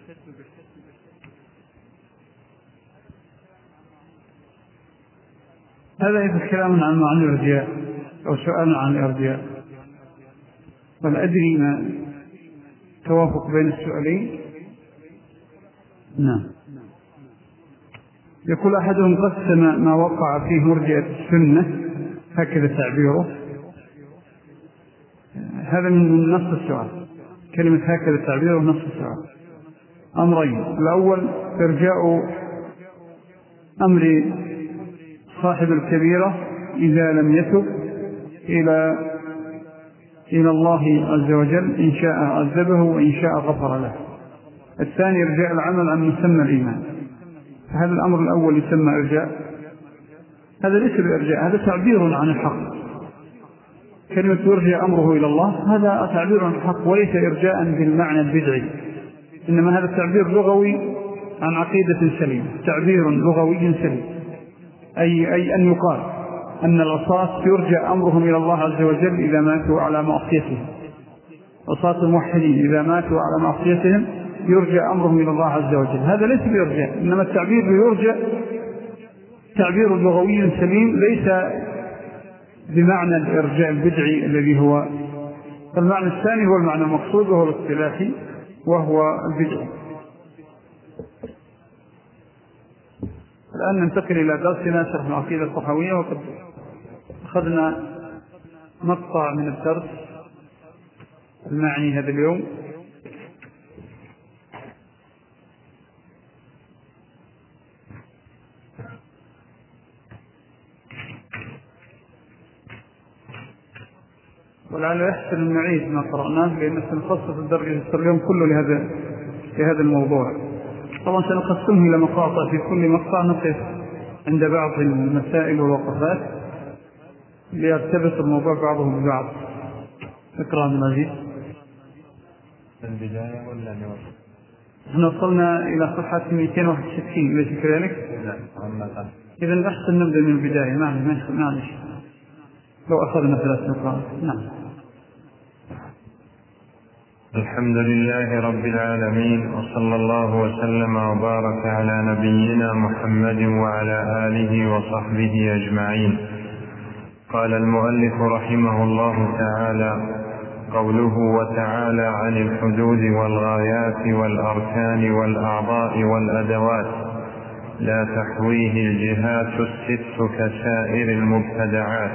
هذا إذا كلام عن معنى الإرجاء أو سؤال عن الإرجاء، بل أدري ما توافق بين السؤالين. نعم. يقول أحدهم قسم ما وقع فيه مرجئة السنة، هكذا تعبيره، هذا من نص السؤال، كلمة هكذا تعبيره نص السؤال. أمرين: الأول إرجاء أمر صاحب الكبيرة إذا لم يتب إلى الله عز وجل، إن شاء عذبه وإن شاء غفر له. الثاني إرجاء العمل عن مسمى الإيمان. هذا الأمر الأول يسمى إرجاء، هذا ليس بإرجاء، هذا تعبير عن الحق. كلمة يرجع أمره إلى الله هذا تعبير عن الحق وليس إرجاء بالمعنى البدعي، إنما هذا تعبير لغوي عن عقيدة سليمة، تعبير لغوي سليم، أي أن يقال أن العصاة يرجع أمرهم إلى الله عز وجل إذا ماتوا على معصيتهم، عصاة الموحدين إذا ماتوا على معصيتهم يرجع أمرهم إلى الله عز وجل. هذا ليس بإرجاء، إنما التعبير يرجع تعبير لغوي سليم، ليس بمعنى الإرجاء البدعي الذي هو. فالمعنى الثاني هو المعنى المقصود وهو الاصطلاحي وهو البدعي. الآن ننتقل إلى درسنا شرح العقيدة الطحاوية، وقد أخذنا مقطع من الدرس المعني هذا اليوم. ولعل يحسن أن نعيد ما قرأناه، لأن سنخصص الدرس اليوم كله لهذا الموضوع. طبعا سنقسمه إلى مقاطع، في كل مقطع نقف عند بعض المسائل والوقفات ليرتبط الموضوع بعضه ببعض. اقرأ من العزيز. البداية ولا نوصل؟ احنا وصلنا إلى صفحة 261 أليس كذلك؟ إذن أحسن نبدأ من البداية. معلش لو أخذنا 3 نقاط. نعم. الحمد لله رب العالمين، وصلى الله وسلم وبارك على نبينا محمد وعلى آله وصحبه أجمعين. قال المؤلف رحمه الله تعالى: قوله وتعالى عن الحدود والغايات والأركان والأعضاء والأدوات لا تحويه الجهات الست كسائر المبتدعات.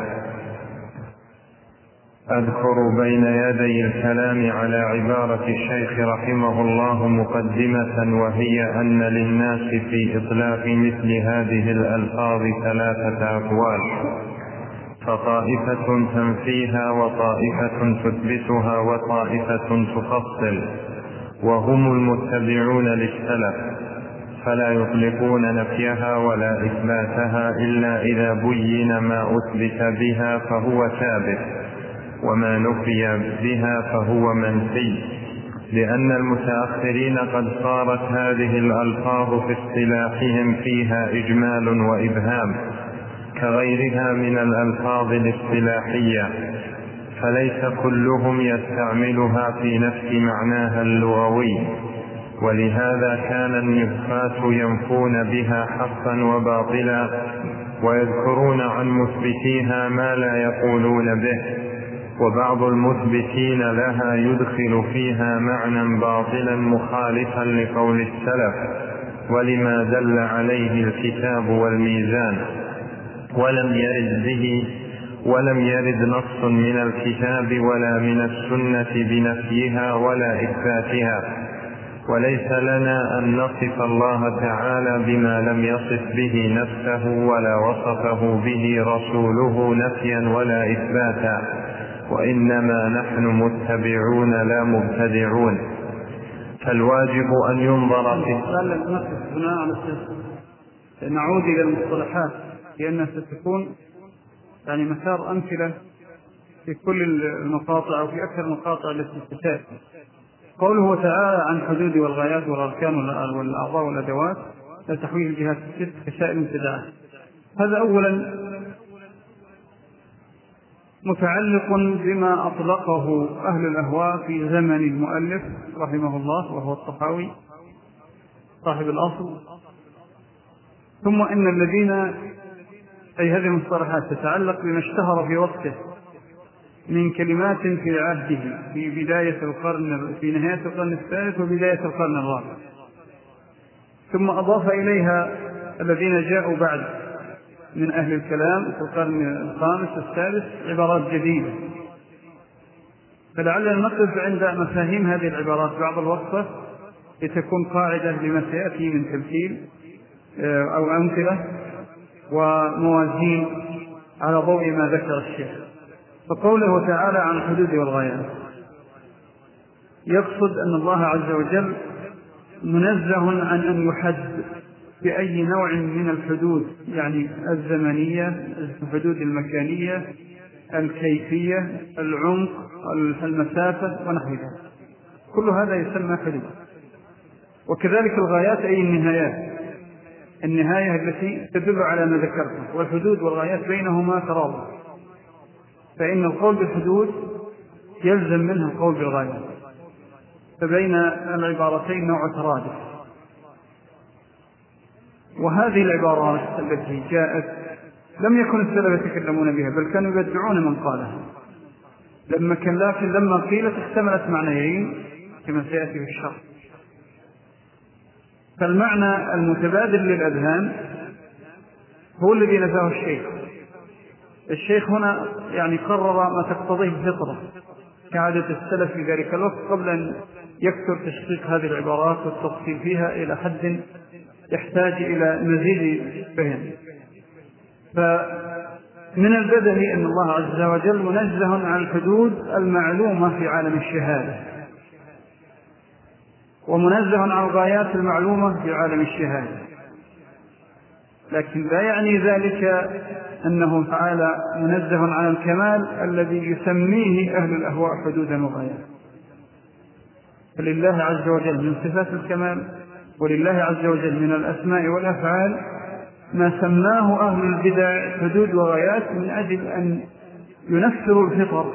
أذكر بين يدي الكلام على عبارة الشيخ رحمه الله مقدمة، وهي أن للناس في إطلاق مثل هذه الألفاظ 3 أقوال، فطائفة تنفيها وطائفة تثبتها وطائفة تفصل، وهم المتبعون للسلف، فلا يطلقون نفيها ولا إثباتها إلا إذا بين ما أثبت بها فهو ثابت، وما نفي بها فهو منفي، لأن المتأخرين قد صارت هذه الألفاظ في اصطلاحهم فيها إجمال وإبهام كغيرها من الألفاظ الاصطلاحية، فليس كلهم يستعملها في نفس معناها اللغوي، ولهذا كان النفاة ينفون بها حقا وباطلا، ويذكرون عن مثبتيها ما لا يقولون به، وبعض المثبتين لها يدخل فيها معنى باطلا مخالفا لقول السلف ولما دل عليه الكتاب والميزان، ولم يرد نص من الكتاب ولا من السنة بنفيها ولا إثباتها. وليس لنا أن نصف الله تعالى بما لم يصف به نفسه ولا وصفه به رسوله نفيا ولا إثباتا، وإنما نحن متبعون لا مبتدعون، فالواجب أن ينظر في نعود إلى المصطلحات لأنها ستكون مسار أمثلة في كل المقاطع أو في أكثر المقاطع التي ستأتي. قوله تعالى عن حدود والغايات والأركان والأعضاء والأدوات لا تحويه الجهات الست كسائر المبتدعات، هذا أولا متعلق بما أطلقه أهل الأهواء في زمن المؤلف رحمه الله وهو الطحاوي صاحب الأصل، ثم إن الذين أي هذه المصطلحات تتعلق بما اشتهر في وقته من كلمات في عهده في بداية القرن، في نهاية القرن الثالث وبداية القرن الرابع، ثم أضاف إليها الذين جاءوا بعد من أهل الكلام في القرن الخامس والسادس عبارات جديدة. فلعلنا نقف عند مفاهيم هذه العبارات بعض الوقفة لتكون قاعدة لما سيأتي من تمثيل أو أمثلة وموازين على ضوء ما ذكر الشيخ. فقوله تعالى عن الحدود والغايات يقصد أن الله عز وجل منزه عن أن يحد بأي نوع من الحدود، يعني الزمنية، الحدود المكانية، الكيفية، العمق، المسافة ونحو ذلك، كل هذا يسمى حدود. وكذلك الغايات أي النهاية التي تدل على ما ذكرته، والحدود والغايات بينهما ترابط، فإن القول بالحدود يلزم منه القول بالغايات، فبين العبارتين نوع ترادف. وهذه العبارات التي جاءت لم يكن السلف يتكلمون بها، بل كانوا يبدعون من قالها، لكن لما قيلت احتملت معنيين كما سيأتي في الشرح. فالمعنى المتبادل للأذهان هو الذي نفاه الشيخ هنا قرر ما تقتضيه الفطرة كعادة السلف في ذلك الوقت قبل أن يكثر تشقيق هذه العبارات والتفصيل فيها إلى حد يحتاج إلى مزيد فهم. فمن البدهي أن الله عز وجل منزه عن الحدود المعلومة في عالم الشهادة، ومنزه عن الغايات المعلومة في عالم الشهادة، لكن لا يعني ذلك أنه تعالى منزه عن الكمال الذي يسميه أهل الأهواء حدودا وغايات. فلله عز وجل من صفات الكمال ولله عز وجل من الأسماء والأفعال ما سماه أهل البدع حدود وغايات من أجل أن ينفروا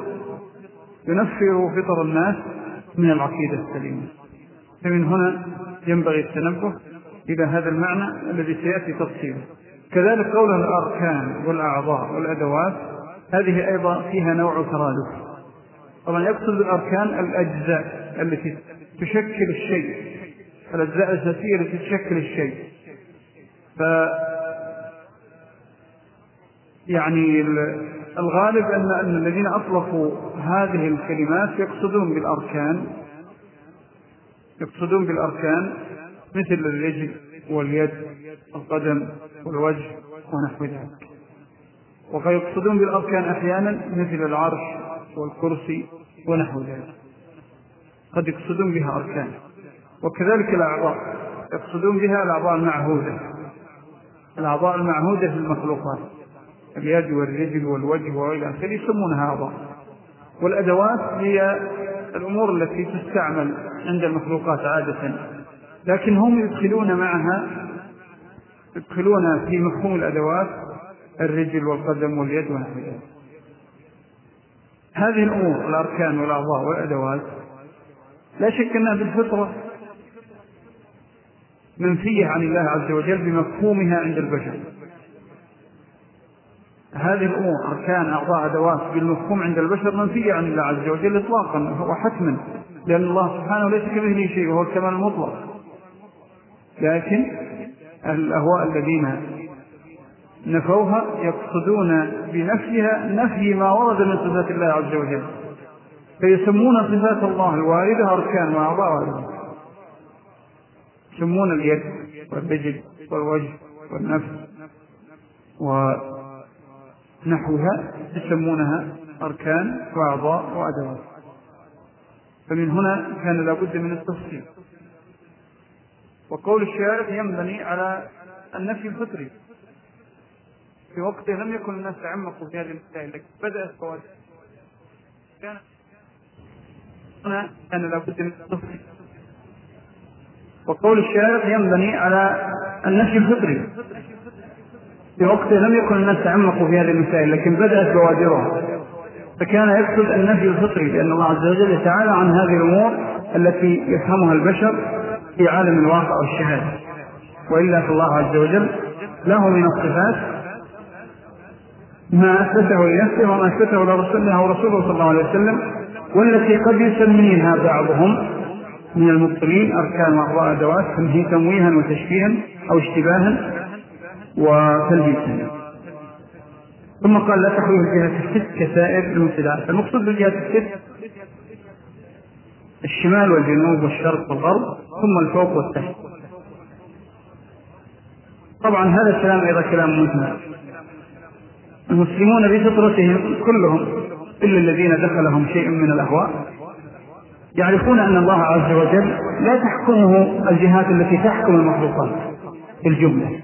فطر الناس من العقيدة السليمة. فمن هنا ينبغي التنبه إلى هذا المعنى الذي سيأتي تفصيله. كذلك قول الأركان والأعضاء والأدوات هذه أيضا فيها نوع ترادف، طبعا يقصد بالأركان الأجزاء التي تشكل الشيء، الأجزاء الأساسية التي تشكل الشيء. يعني الغالب أن الذين أطلقوا هذه الكلمات يقصدون بالأركان مثل الرجل واليد والقدم والوجه ونحو ذلك، وقد يقصدون بالأركان أحيانا مثل العرش والكرسي ونحو ذلك، قد يقصدون بها أركان. وكذلك الأعضاء يقصدون بها الأعضاء المعهودة في المخلوقات، اليد والرجل والوجه وغير ذلك يسمونها أعضاء. والأدوات هي الأمور التي تستعمل عند المخلوقات عادة، لكن هم يدخلون في مفهوم الأدوات الرجل والقدم واليد ونحو ذلك. هذه الأمور الأركان والأعضاء والأدوات لا شك أنها بالفطرة منفية عن الله عز وجل بمفهومها عند البشر. هذه الأمور أركان أعضاء أدوات بالمفهوم عند البشر منفية عن الله عز وجل إطلاقا وحتما، لأن الله سبحانه ليس كمثله شيء وهو الكمال المطلق. لكن الأهواء الذين نفوها يقصدون بنفيها نفي ما ورد من صفات الله عز وجل، فيسمون صفات الله الواردة أركان وأعضاء وأدوات. يسمون اليد والرجل والوجه والنفس ونحوها يسمونها أركان وأعضاء وأدوات. فمن هنا كان لابد من التفصيل. وقول الشارع ينبني على النفي الفطري، في وقته لم يكن الناس تعمقوا في هذه المسائل، لكن بدأت فوائد هنا كان لابد من التفصيل. وقول الشارع ينبني على النفي الفطري، في وقته لم يكن الناس تعمقوا في هذه المسائل، لكن بدأت بوادرها، فكان يقصد النفي الفطري، لأن الله عز وجل يتعالى عن هذه الأمور التي يفهمها البشر في عالم الواقع والشهادة. وإلا فالله عز وجل له من الصفات ما أثبته لنفسه وما أثبته لرسوله ورسوله صلى الله عليه وسلم، والتي قد يسميها بعضهم من المبطلين أركان وأعضاء أدوات تمويها وتشبيها أو اشتباها وتلبيسا. ثم قال لا تحويه الجهة الست كسائر المبتدعات. المقصود بالجهة الست الشمال والجنوب والشرق والغرب، ثم الفوق والتحت. طبعا هذا الكلام أيضا كلام مجمل. المسلمون بفطرتهم كلهم إلا الذين دخلهم شيء من الأهواء يعرفون أن الله عز وجل لا تحكمه الجهات التي تحكم المخلوقات في الجملة،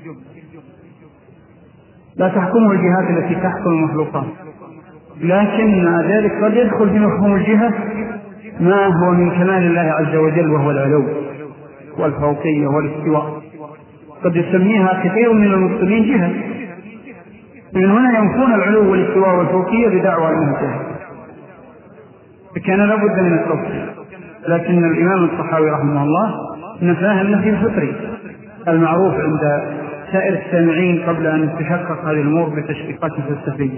لا تحكمه الجهات التي تحكم المخلوقات، لكن ذلك قد يدخل في مفهوم الجهة ما هو من كمال الله عز وجل، وهو العلو والفوقية والاستواء. قد يسميها كثير من المسلمين جهة، من هنا ينفون العلو والاستواء والفوقية بدعوى أنها جهة، فكان لابد من التفصيل. لكن الإمام الطحاوي رحمه الله نفاها النفي الفطري المعروف عند سائر السامعين قبل أن تشقق هذه الأمور بتشقيقات فلسفية.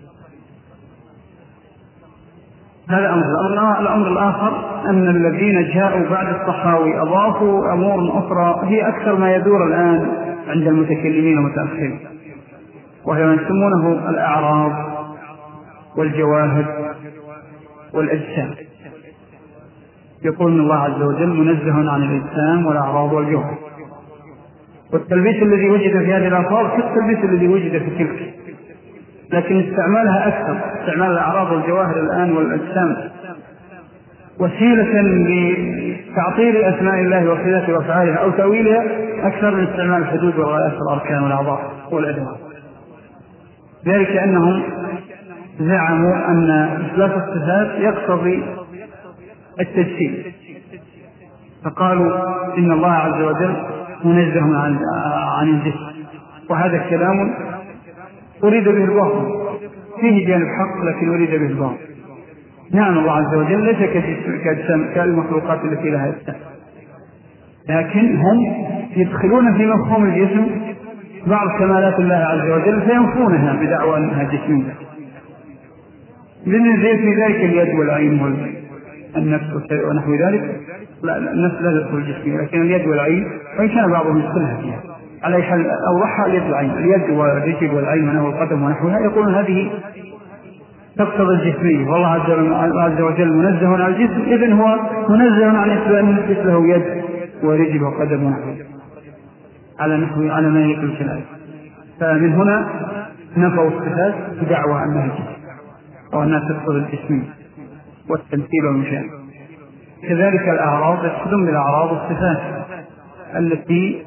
هذا الأمر الآخر أن الذين جاءوا بعد الطحاوي أضافوا أمور أخرى هي أكثر ما يدور الآن عند المتكلمين والمتأخرين، وهي ما يسمونه الأعراض والجواهر والأجسام. يقول الله عز وجل منزه عن الأجسام والأعراض والجوهر، والتلبيس الذي وجد في هذه الألفاظ كالتلبيس الذي وجد في تلك، لكن استعمالها أكثر، استعمال الأعراض والجواهر الآن والأجسام وسيلة لتعطيل أسماء الله وصفاته وأفعاله أو تأويلها أكثر من استعمال الحدود والغايات والأركان والأعضاء والأدوات. ذلك أنهم زعموا أن إثبات الصفات يقتضي التجسيم، فقالوا إن الله عز وجل منزه عن الجسم، وهذا كلام أريد به الباطل، فيه جانب حق لكن أريد به الباطل. نعم الله عز وجل ليس كالمخلوقات التي لها أجسام، لكن هم يدخلون في مفهوم الجسم بعض كمالات الله عز وجل فينفونها بدعوى أنها جسمية. لأن في ذلك اليد والعين والنفس ونحو ذلك. لا النفس لا تدخل الجسمية، لكن اليد والعين وإن كان بعضهم يدخلها فيها. على أي حال أوضحها اليد والعين، اليد والرجل والعين ونحو القدم ونحوها، يقولون هذه تقتضي الجسمية، والله عز وجل منزه عن الجسم، إذن هو منزه عن أن يثبت له يد ورجل وقدم ونحوه على ما يليق الكلام. فمن هنا نفوا الصفات بدعوى أنها الجسم أو أنها تقتضي الجسمية والتمثيل والمشاهد. كذلك الأعراض يقصدون بالأعراض الصفات التي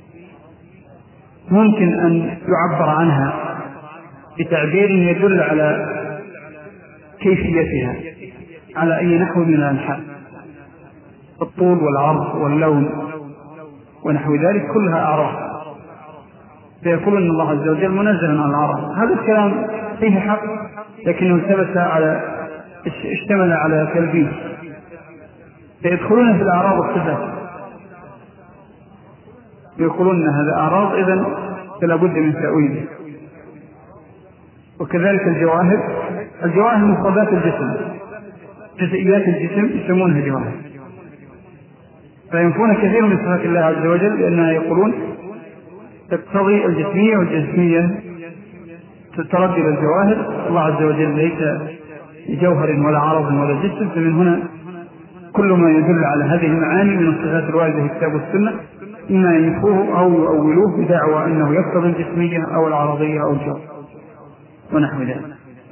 ممكن أن يعبر عنها بتعبير يدل على كيفيتها على أي نحو من الأنحاء، الطول والعرض واللون ونحو ذلك، كلها أعراض. فيقول أن الله عز وجل منزه عن الأعراض. هذا الكلام فيه حق، لكنه اشتمل على تلبيس، فيدخلون في الأعراض الصفات، يقولون أن هذا أعراض إذن فلا بد من تأويله. وكذلك الجواهر مفردات الجسم، جزئيات الجسم يسمونها جواهر، فينفون كثير من صفات الله عز وجل لأنها يقولون تقتضي الجسمية، والجسمية تتردد الجواهر. الله عز وجل ليس جوهر ولا عرض ولا جسم، فمن هنا كل ما يدل على هذه المعاني من الصفات الواردة في الكتاب والسنة إما ينفوه أو يؤولوه بدعوى أنه يقتضي الجسمية أو العرضية أو الجوهر ونحو ذلك.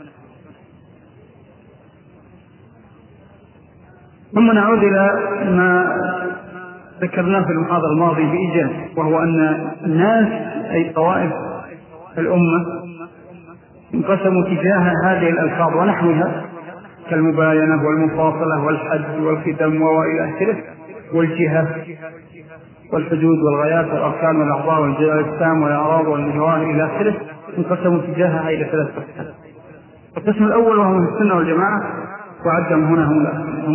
ثم نعود إلى ما ذكرناه في المحاضرة الماضية بإيجاز، وهو أن الناس أي طوائف الأمة انقسموا تجاه هذه الألفاظ ونحوها كالمباينة والمفاصلة والحد والختم وإلى آخره، والجهة والحدود والغايات والأركان والأعضاء والأجسام والأعراض والجوارح إلى آخره، انقسموا تجاهها إلى 3 أقسام. القسم الأول وهم السنة والجماعة، وعدهم هنا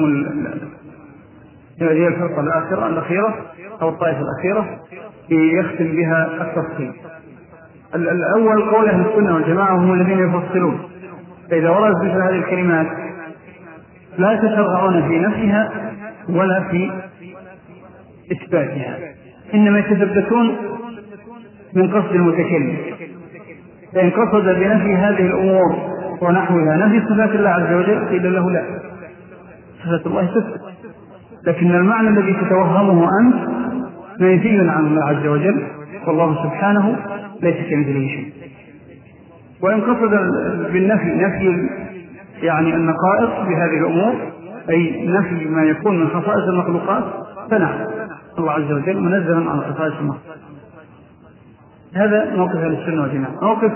هي الفرقة الأخيرة أو الطائفة الأخيرة يختم بها التفصيل. الأول قول أهل السنة والجماعة هم الذين يفصلون، فإذا وردت مثل هذه الكلمات لا يتشرعون في نفيها ولا في إثباتها، إنما يتثبتون من قصد المتكلم. فإن قصد بنفي هذه الأمور ونحوها نفي صفات الله عز وجل قيل له لا، صفات الله تثبت، لكن المعنى الذي تتوهمه أنت منفي عن الله عز وجل، والله سبحانه ليس كمثله شيء. وإن قصد بالنفي نفي يعني النقائص بهذه الأمور، أي نفي ما يكون من خصائص المخلوقات، فنعم الله عز وجل منزه عن خصائص المخلوقات. هذا موقف أهل السنة والجماعة. موقف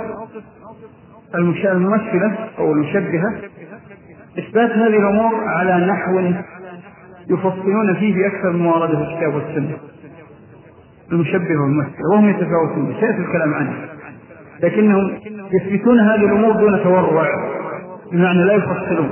الممثلة أو المشبهة إثبات هذه الأمور على نحو يفصلون فيه بأكثر من ورد في الكتاب والسنة. المشبهة والممثلة وهم يتفاوتون، سيأتي الكلام عنه، لكنهم يثبتون هذه الأمور دون تورع، بمعنى لا يفصلون،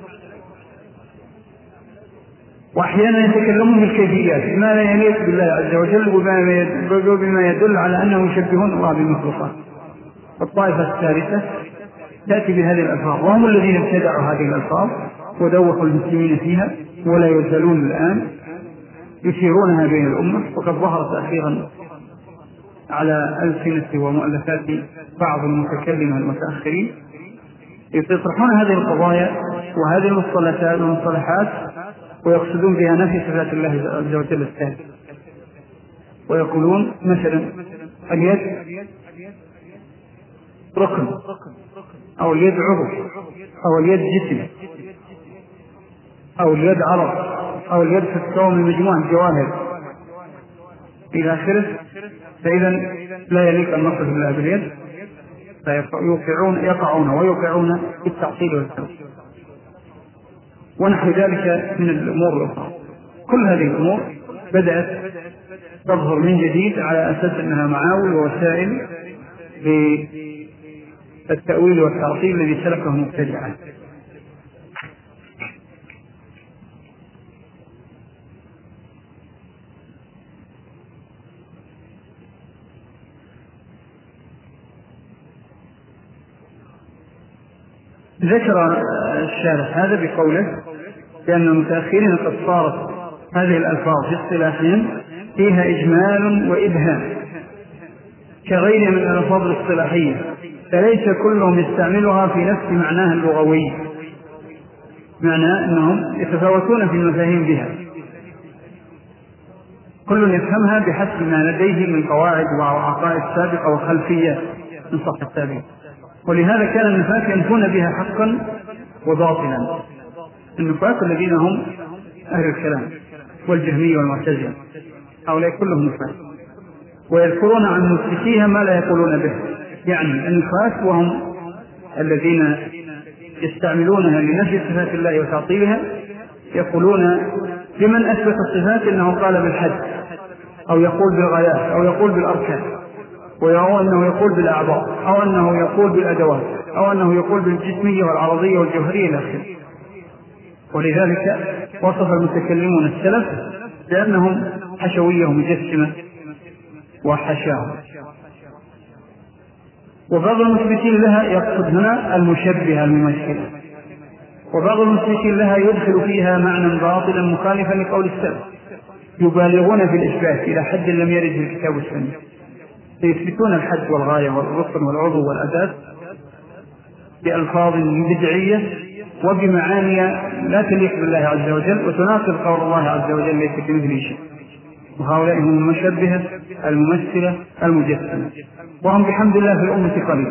وأحيانا يتكلمون بالكيفيات بما لا يليق بالله عز وجل وبما يدل على أنهم يشبهون الله بالمخلوقات. الطائفة الثالثة تأتي بهذه الألفاظ، وهم الذين ابتدعوا هذه الألفاظ ودوخوا المسلمين فيها ولا يزالون الآن يثيرونها بين الأمة، وقد ظهرت أخيرا على ألسنة ومؤلفات بعض المتكلمة المتأخرين يطرحون هذه القضايا وهذه المصطلحات ويقصدون بها نفي صفات الله عز وجل الثالث، ويقولون مثلا اليد ركن أو اليد عضو أو اليد جسم أو اليد عرض أو اليد في الصوم المجموعة الجواهر إلى آخره. فإذا لا يليق أن نصف الله باليد، يقعون ويوقعون بالتعطيل والتوحيد ونحو ذلك من الأمور الأخرى. كل هذه الأمور بدأت تظهر من جديد على أساس أنها معاول ووسائل للتأويل والتعطيل الذي سلكه مبتدعا. ذكر الشارح هذا بقوله لأن المتأخرين قد صارت هذه الألفاظ في اصطلاحهم فيها إجمال وإبهام كغيرها من الألفاظ الاصطلاحية، فليس كلهم يستعملها في نفس معناها اللغوي، معنى أنهم يتفاوتون في المفاهيم بها، كل يفهمها بحسب ما لديه من قواعد وعقائد سابقة وخلفية من صح التابعين. ولهذا كان النفاة ينفون بها حقا وباطلا، النفاة الذين هم أهل الكلام والجهمية والمعتزلة هؤلاء كلهم نفاة، ويذكرون عن مشركيها ما لا يقولون به، يعني النفاة وهم الذين يستعملونها لنفي صفات الله وتعطيلها، يقولون لمن أثبت الصفات إنه قال بالحد أو يقول بالغايات أو يقول بالأركان، أو أنه يقول بالأعضاء أو أنه يقول بالأدوات أو أنه يقول بالجسمية والعرضية والجوهرية إلى آخره. ولذلك وصف المتكلمون السلف بأنهم حشوية مجسمة وحشاهم. وبعض المثبتين لها يقصد هنا المشبهة الممثلة، وبعض المثبتين لها يدخل فيها معنى باطلا مخالفا لقول السلف، يبالغون في الإثبات إلى حد لم يرد في الكتاب والسنة، فيثبتون الحد والغاية والركن والعضو والأساس بألفاظ بدعية وبمعاني لا تليق بالله عز وجل وتناقض قول الله عز وجل ليس كمثله شيء. وهؤلاء هم المشبهة الممثلة المجسمة، وهم بحمد الله في الأمة قليل.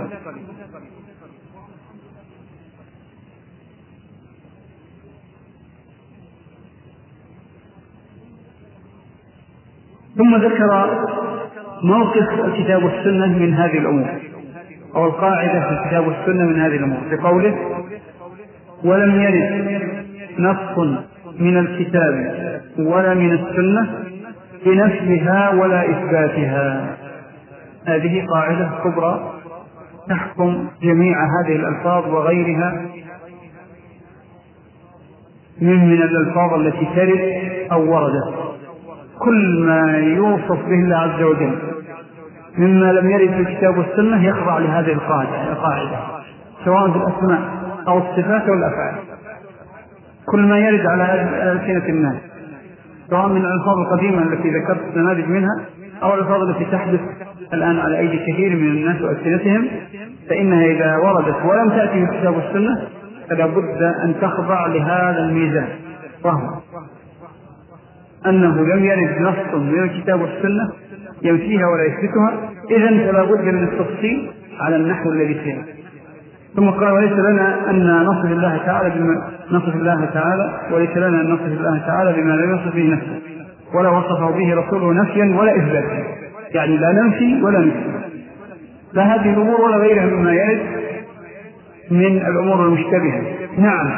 ثم ذكر موقف الكتاب والسنة من هذه الأمور، أو القاعدة في الكتاب والسنة من هذه الأمور بقوله: ولم يرد نص من الكتاب ولا من السنة بنفيها ولا إثباتها. هذه قاعدة كبرى تحكم جميع هذه الألفاظ وغيرها من الألفاظ التي ترد أو وردت. كل ما يوصف به الله عز وجل مما لم يرد في الكتاب والسنة يخضع لهذه القاعدة، سواء في الأسماء أو الصفات والأفعال. كل ما يرد على ألسنة الناس، سواء من الألفاظ القديمة التي ذكرت نماذج منها أو الألفاظ التي تحدث الآن على أيدي كثير من الناس وألسنتهم، فإنها إذا وردت ولم تأتي في الكتاب والسنة فلا بد أن تخضع لهذا الميزان، وهو أنه لم يرد نص من الكتاب والسنة ينفيها ولا يثبتها، إذن فلا بد من التفصيل على النحو الذي فيه. ثم قال: وليس لنا أن نصف الله تعالى وليس لنا أن نصف الله تعالى بما لم يصف به نفسه ولا وصفه به رسوله نفيا ولا إثباتا، يعني لا ننفي ولا نثبت لا هذه الأمور ولا غيرها مما يرد من الأمور المشتبهة. نعم،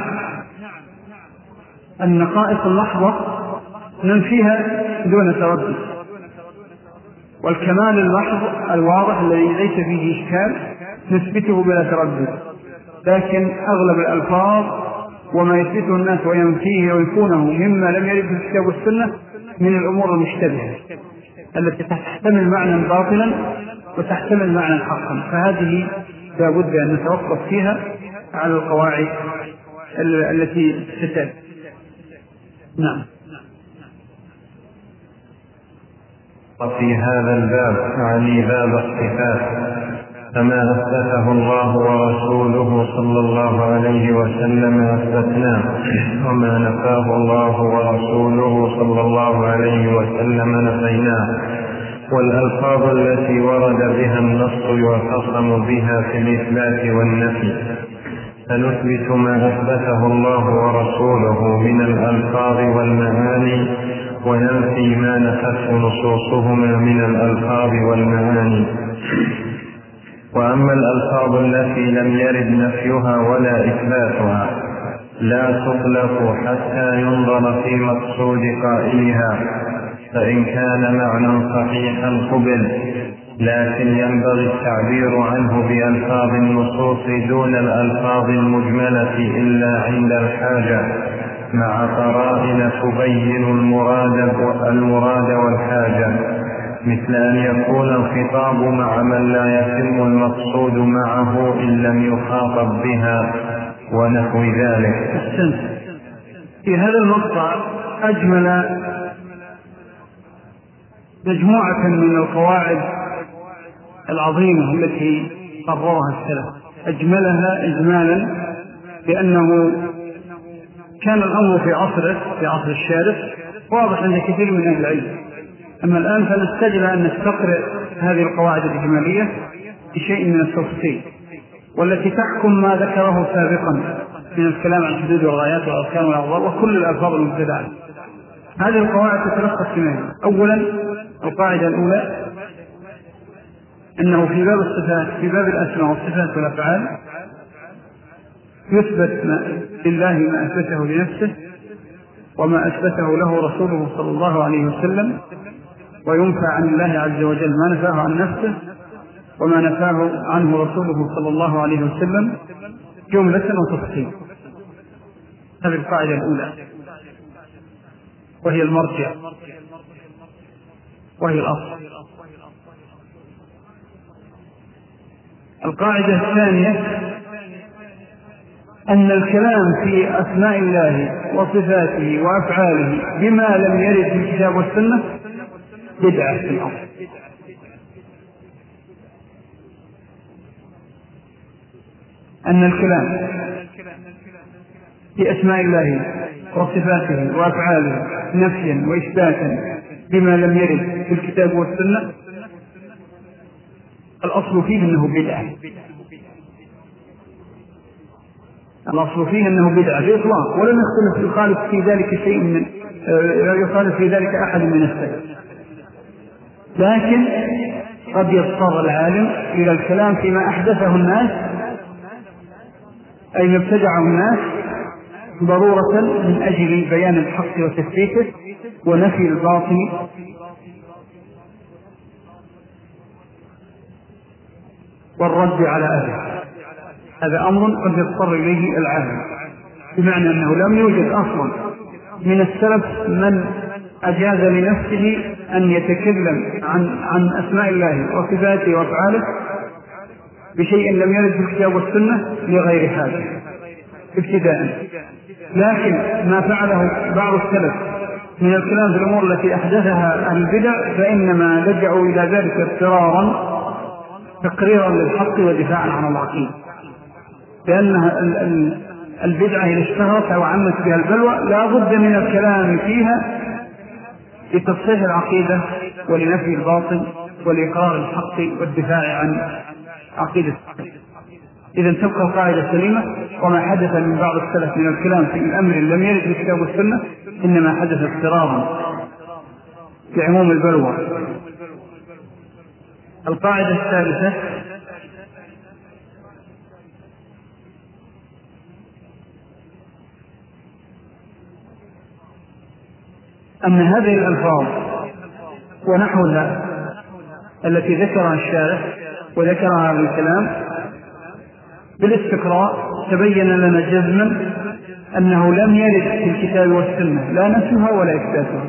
النقائص اللحظة ننفيها دون تردد، والكمال اللحظ الواضح الذي ليس فيه إشكال نثبته بلا تردد. لكن أغلب الألفاظ وما يثبته الناس وينفيه ويكونه مما لم يرد في الكتاب والسنة من الأمور المشتبهة التي تحتمل معنى باطلا وتحتمل معنى حقا، فهذه لا بد أن نتوقف فيها على القواعد التي تتأتي. نعم. وفي هذا الباب أعني باب الصفات، فما أثبته الله ورسوله صلى الله عليه وسلم أثبتناه، وما نفاه الله ورسوله صلى الله عليه وسلم نفيناه. والألفاظ التي ورد بها النص يعتصم بها في الإثبات والنفي، فنثبت ما أثبته الله ورسوله من الألفاظ والمعاني، وننفي ما نفته نصوصهما من الألفاظ والمعاني. وأما الألفاظ التي لم يرد نفيها ولا إثباتها لا تطلق حتى ينظر في مقصود قائلها، فإن كان معنى صحيحا قبل، لكن ينبغي التعبير عنه بألفاظ النصوص دون الألفاظ المجملة إلا عند الحاجة، مع قرائن تبين المراد والحاجة، مثل أن يكون الخطاب مع من لا يتم المقصود معه إن لم يخاطب بها، ونحو ذلك. أحسنت. في هذا المقطع أجمل مجموعة من القواعد العظيمة التي قررها السلف، أجملها إجمالا، لأنه كان الأمر في عصره، في عصر الشارع، واضح عند كثير من أهل العلم. أما الآن فنستجل أن نستقرئ هذه القواعد الإجمالية بشيء من التفصيل، والتي تحكم ما ذكره سابقا من الكلام عن الحدود والغايات والأركان والأعضاء وكل الألفاظ المبتدعة. هذه القواعد تتلخص في أولا، القاعدة الأولى أنه في باب الصفات، في باب الأسماء والصفات والأفعال، يثبت لله ما أثبته لنفسه وما أثبته له رسوله صلى الله عليه وسلم، وينفى عن الله عز وجل ما نفاه عن نفسه وما نفاه عنه رسوله صلى الله عليه وسلم جملة وتفصيل. هذه القاعدة الأولى، وهي المرجع وهي الأصل. القاعدة الثانية أن الكلام في أسماء الله وصفاته وأفعاله بما لم يرد في الكتاب والسنة بدعة في الأصل. أن الكلام في أسماء الله وصفاته وأفعاله نفيا وإثباتا بما لم يرد في الكتاب والسنة الأصل فيه أنه بدعة. الأصل فيه أنه بدعة بإطلاق، ولم يخالف في ذلك شيء من يخالف في ذلك أحد من السلف، لكن قد يضطر العالم إلى الكلام فيما أحدثه الناس، أي ما ابتدعه الناس ضرورة من أجل بيان الحق وتثبيته ونفي الباطل والرد على أهله. هذا أمر قد يضطر إليه العالم، بمعنى أنه لم يوجد أصلا من السلف من أجاز لنفسه أن يتكلم عن أسماء الله وصفاته وأفعاله بشيء لم يرد في الكتاب والسنة لغير حاجة ابتداء. لكن ما فعله بعض السلف من الكلام في الأمور التي أحدثها البدع فإنما لجأوا إلى ذلك اضطرارا تقريرا للحق ودفاعا عن العقيدة، لأن البدعة إذا اشتهرت أو عمت بها البلوى لا بد من الكلام فيها لتصحيح العقيدة ولنفي الباطل ولإقرار الحق والدفاع عن عقيدة. إذا تبقى القاعدة سليمة، وما حدث من بعض السلف من الكلام في الأمر لم يرد في الكتاب والسنة إنما حدث اضطرارا لعموم البلوى. القاعدة الثالثة أن هذه الألفاظ ونحوها التي ذكرها الشارع وذكرها في الكلام بالاستقراء تبين لنا جزما أنه لم يرد في الكتاب والسنة لا نفيها ولا إثباتها.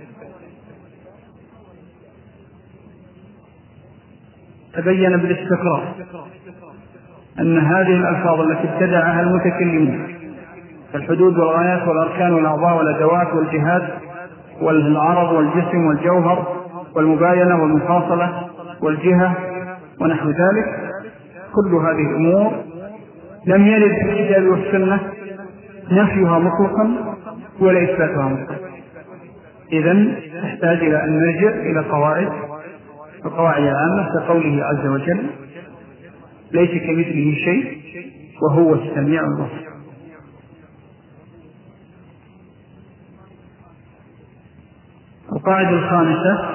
تبين بالاستقراء أن هذه الألفاظ التي ابتدعها المتكلمون الحدود والغايات والأركان والأعضاء والأدوات والجهات والعرض والجسم والجوهر والمباينة والمفاصلة والجهة ونحو ذلك، كل هذه الأمور لم يرد في الكتاب والسنة نفيها مطلقا ولا إثباتها مطلقا. إذن تحتاج إلى أن نرجع إلى القواعد العامة كقوله عز وجل: ليس كمثله شيء وهو السميع البصير. القاعدة الخامسة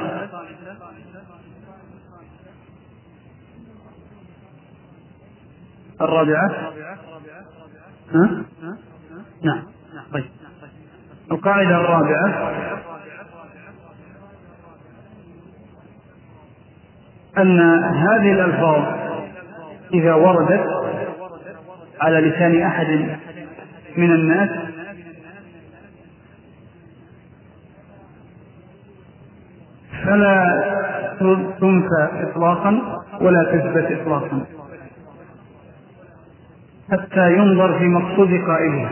الرابعة نعم طيب. القاعدة الرابعة أن هذه الألفاظ إذا وردت على لسان أحد من الناس فلا تنفى إطلاقا ولا تثبت إطلاقا، حتى ينظر في مقصود قائله،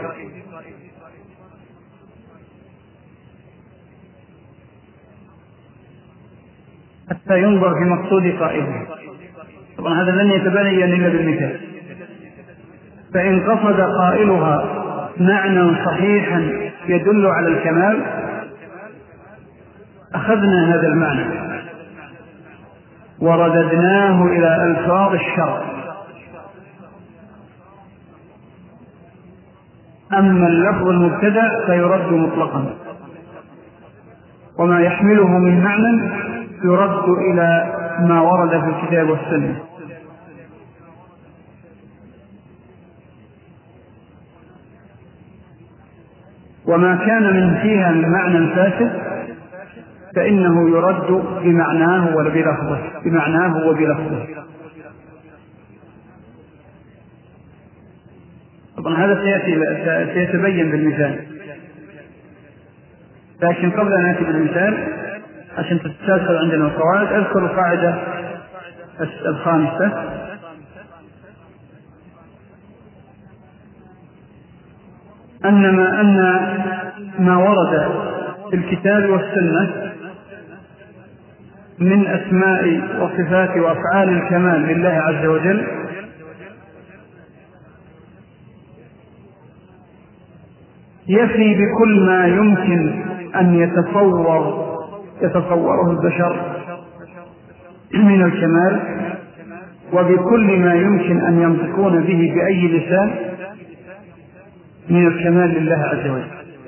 حتى ينظر في مقصود قائله. طبعا هذا لن يتبين إلا بالمثال. فإن قصد قائلها معنى صحيحا يدل على الكمال أخذنا هذا المعنى ورددناه إلى ألفاظ الشرع. أما اللفظ المبتدأ فيرد مطلقا، وما يحمله من معنى يرد إلى ما ورد في الكتاب والسنة. وما كان من فيها من معنى فاسد فإنه يرد بمعناه وبلفظه، بمعناه وبلفظه. طبعا هذا سيتبين بالمثال، لكن قبل أن نأتي بالمثال عشان تتسلسل عندنا القواعد أذكر القاعدة الخامسة: أن ما ورد في الكتاب والسنة من أسماء وصفات وأفعال الكمال لله عز وجل يفي بكل ما يمكن أن يتصوره البشر من الكمال، وبكل ما يمكن أن ينطقون به بأي لسان من الكمال لله عز وجل.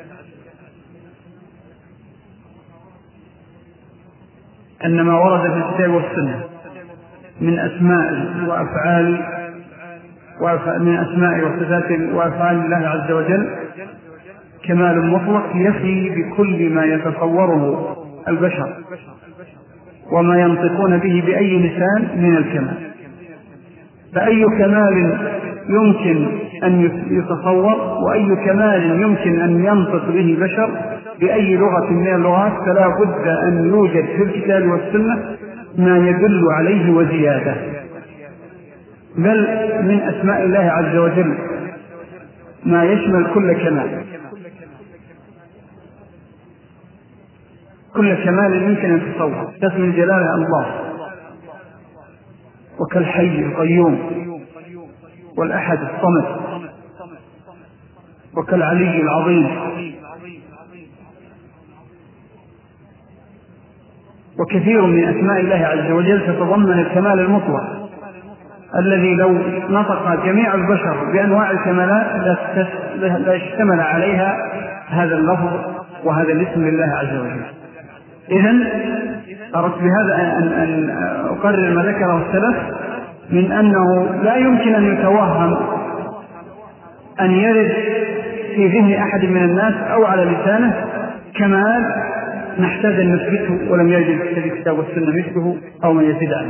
أن ما ورد في الكتاب والسنة من أسماء وأفعال من أسماء وصفات وأفعال الله عز وجل كمال مطلق يفي بكل ما يتصوره البشر وما ينطقون به بأي لسان من الكمال. فأي كمال يمكن أن يتصور وأي كمال يمكن أن ينطق به البشر بأي لغة من اللغات فلا بد أن يوجد في الكتاب والسنة ما يدل عليه وزيادة. بل من أسماء الله عز وجل ما يشمل كل كمال، كل كمال يمكن أن يتصور. تسمى جلالها الله، وكالحي القيوم، والأحد الصمد، وكالعلي العظيم، وكثير من أسماء الله عز وجل تتضمن الكمال المطلق الذي لو نطق جميع البشر بأنواع الكمالات لا اشتمل عليها هذا اللفظ وهذا الاسم لله عز وجل. إذن أردت بهذا أن أقرر ما ذكره السلف من أنه لا يمكن أن يتوهم أن يرد في ذهن أحد من الناس أو على لسانه كمال نحتاج أن نثبته ولم يجد في الكتاب والسنة مثله أو ما يزيد عنه.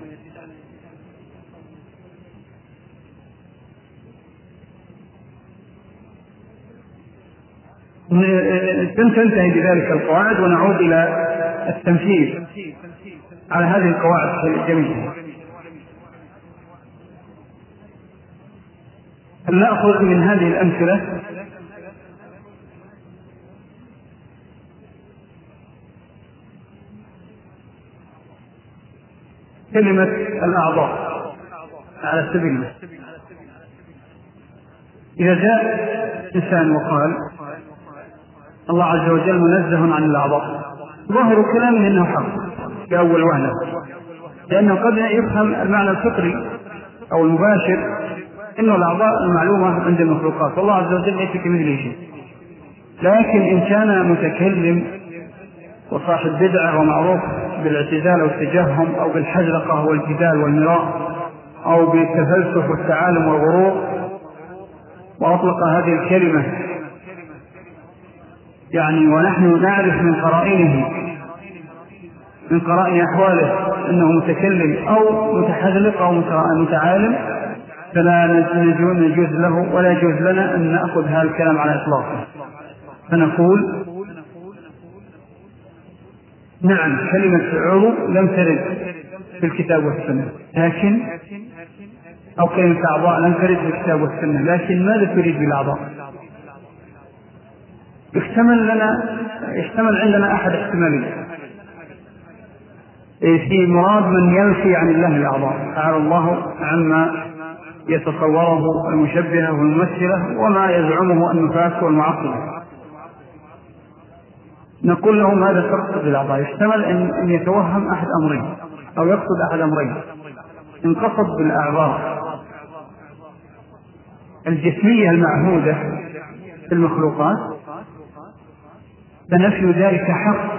تنتهي بذلك القواعد ونعود إلى التمثيل على هذه القواعد الجميلة. نأخذ من هذه الأمثلة كلمة الأعضاء على سبيل المثال. إذا جاء إنسان وقال الله عز وجل منزه عن الأعضاء، ظاهر كلامه أنه حق بأول وهلة، لأنه قد يفهم المعنى الفطري أو المباشر إنه الأعضاء المعلومة عند المخلوقات والله عز وجل ليس كمثله شيء. لكن إن كان متكلم وصاحب بدعة ومعروف بالاعتزال أو التجهم أو بالحزلقة والجدال والمراء أو بالتفلسف والتعالم والغرور وأطلق هذه الكلمة يعني ونحن نعرف من قرائنه من قرائن أحواله أنه متكلم أو متحزلق أو متعالم فلا نجوز له ولا يجوز لنا أن نأخذ هذا الكلام على إطلاقه. فنقول نعم كلمة عضو لم ترد في الكتاب والسنة، لكن أو كلمة أعضاء لم ترد في الكتاب والسنة، لكن ماذا تريد بالأعضاء؟ يحتمل عندنا أحد احتمالين في مراد من ينفي عن الله الأعضاء، تعالى الله عما يتصوره المشبهة والممثلة وما يزعمه النفاة والمعطلة. نقول له ماذا تقصد بالأعضاء؟ يحتمل أن يتوهم أحد أمرين أو يقصد أحد أمرين. إن قصد بالأعضاء الجسمية المعهودة في المخلوقات فنفي ذلك حق،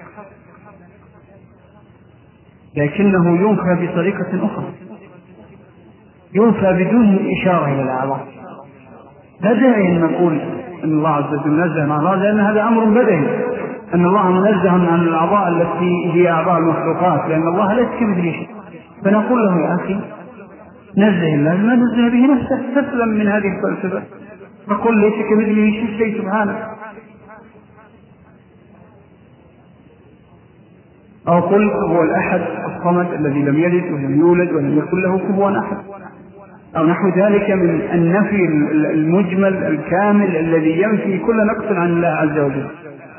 لكنه ينفى بطريقة أخرى، ينفى بدون إشارة إلى الأعضاء. لا داعي أن نقول أن الله عز وجل منزه عن الأعضاء، لأن هذا أمر بديهي أن الله منزه عن الأعضاء التي هي أعضاء المخلوقات، لأن الله ليس كمثله شيء. فنقول له يا أخي نزه الله ما نزه به نفسه، تسلم من هذه الفلسفة، فقل ليس كمثله شيء سبحانه. أو قل هو الأحد الصمد الذي لم يلد ولم يولد ولم يكن له كفوا أحد، أو نحو ذلك من النفي المجمل الكامل الذي ينفي كل نقص عن الله عز وجل.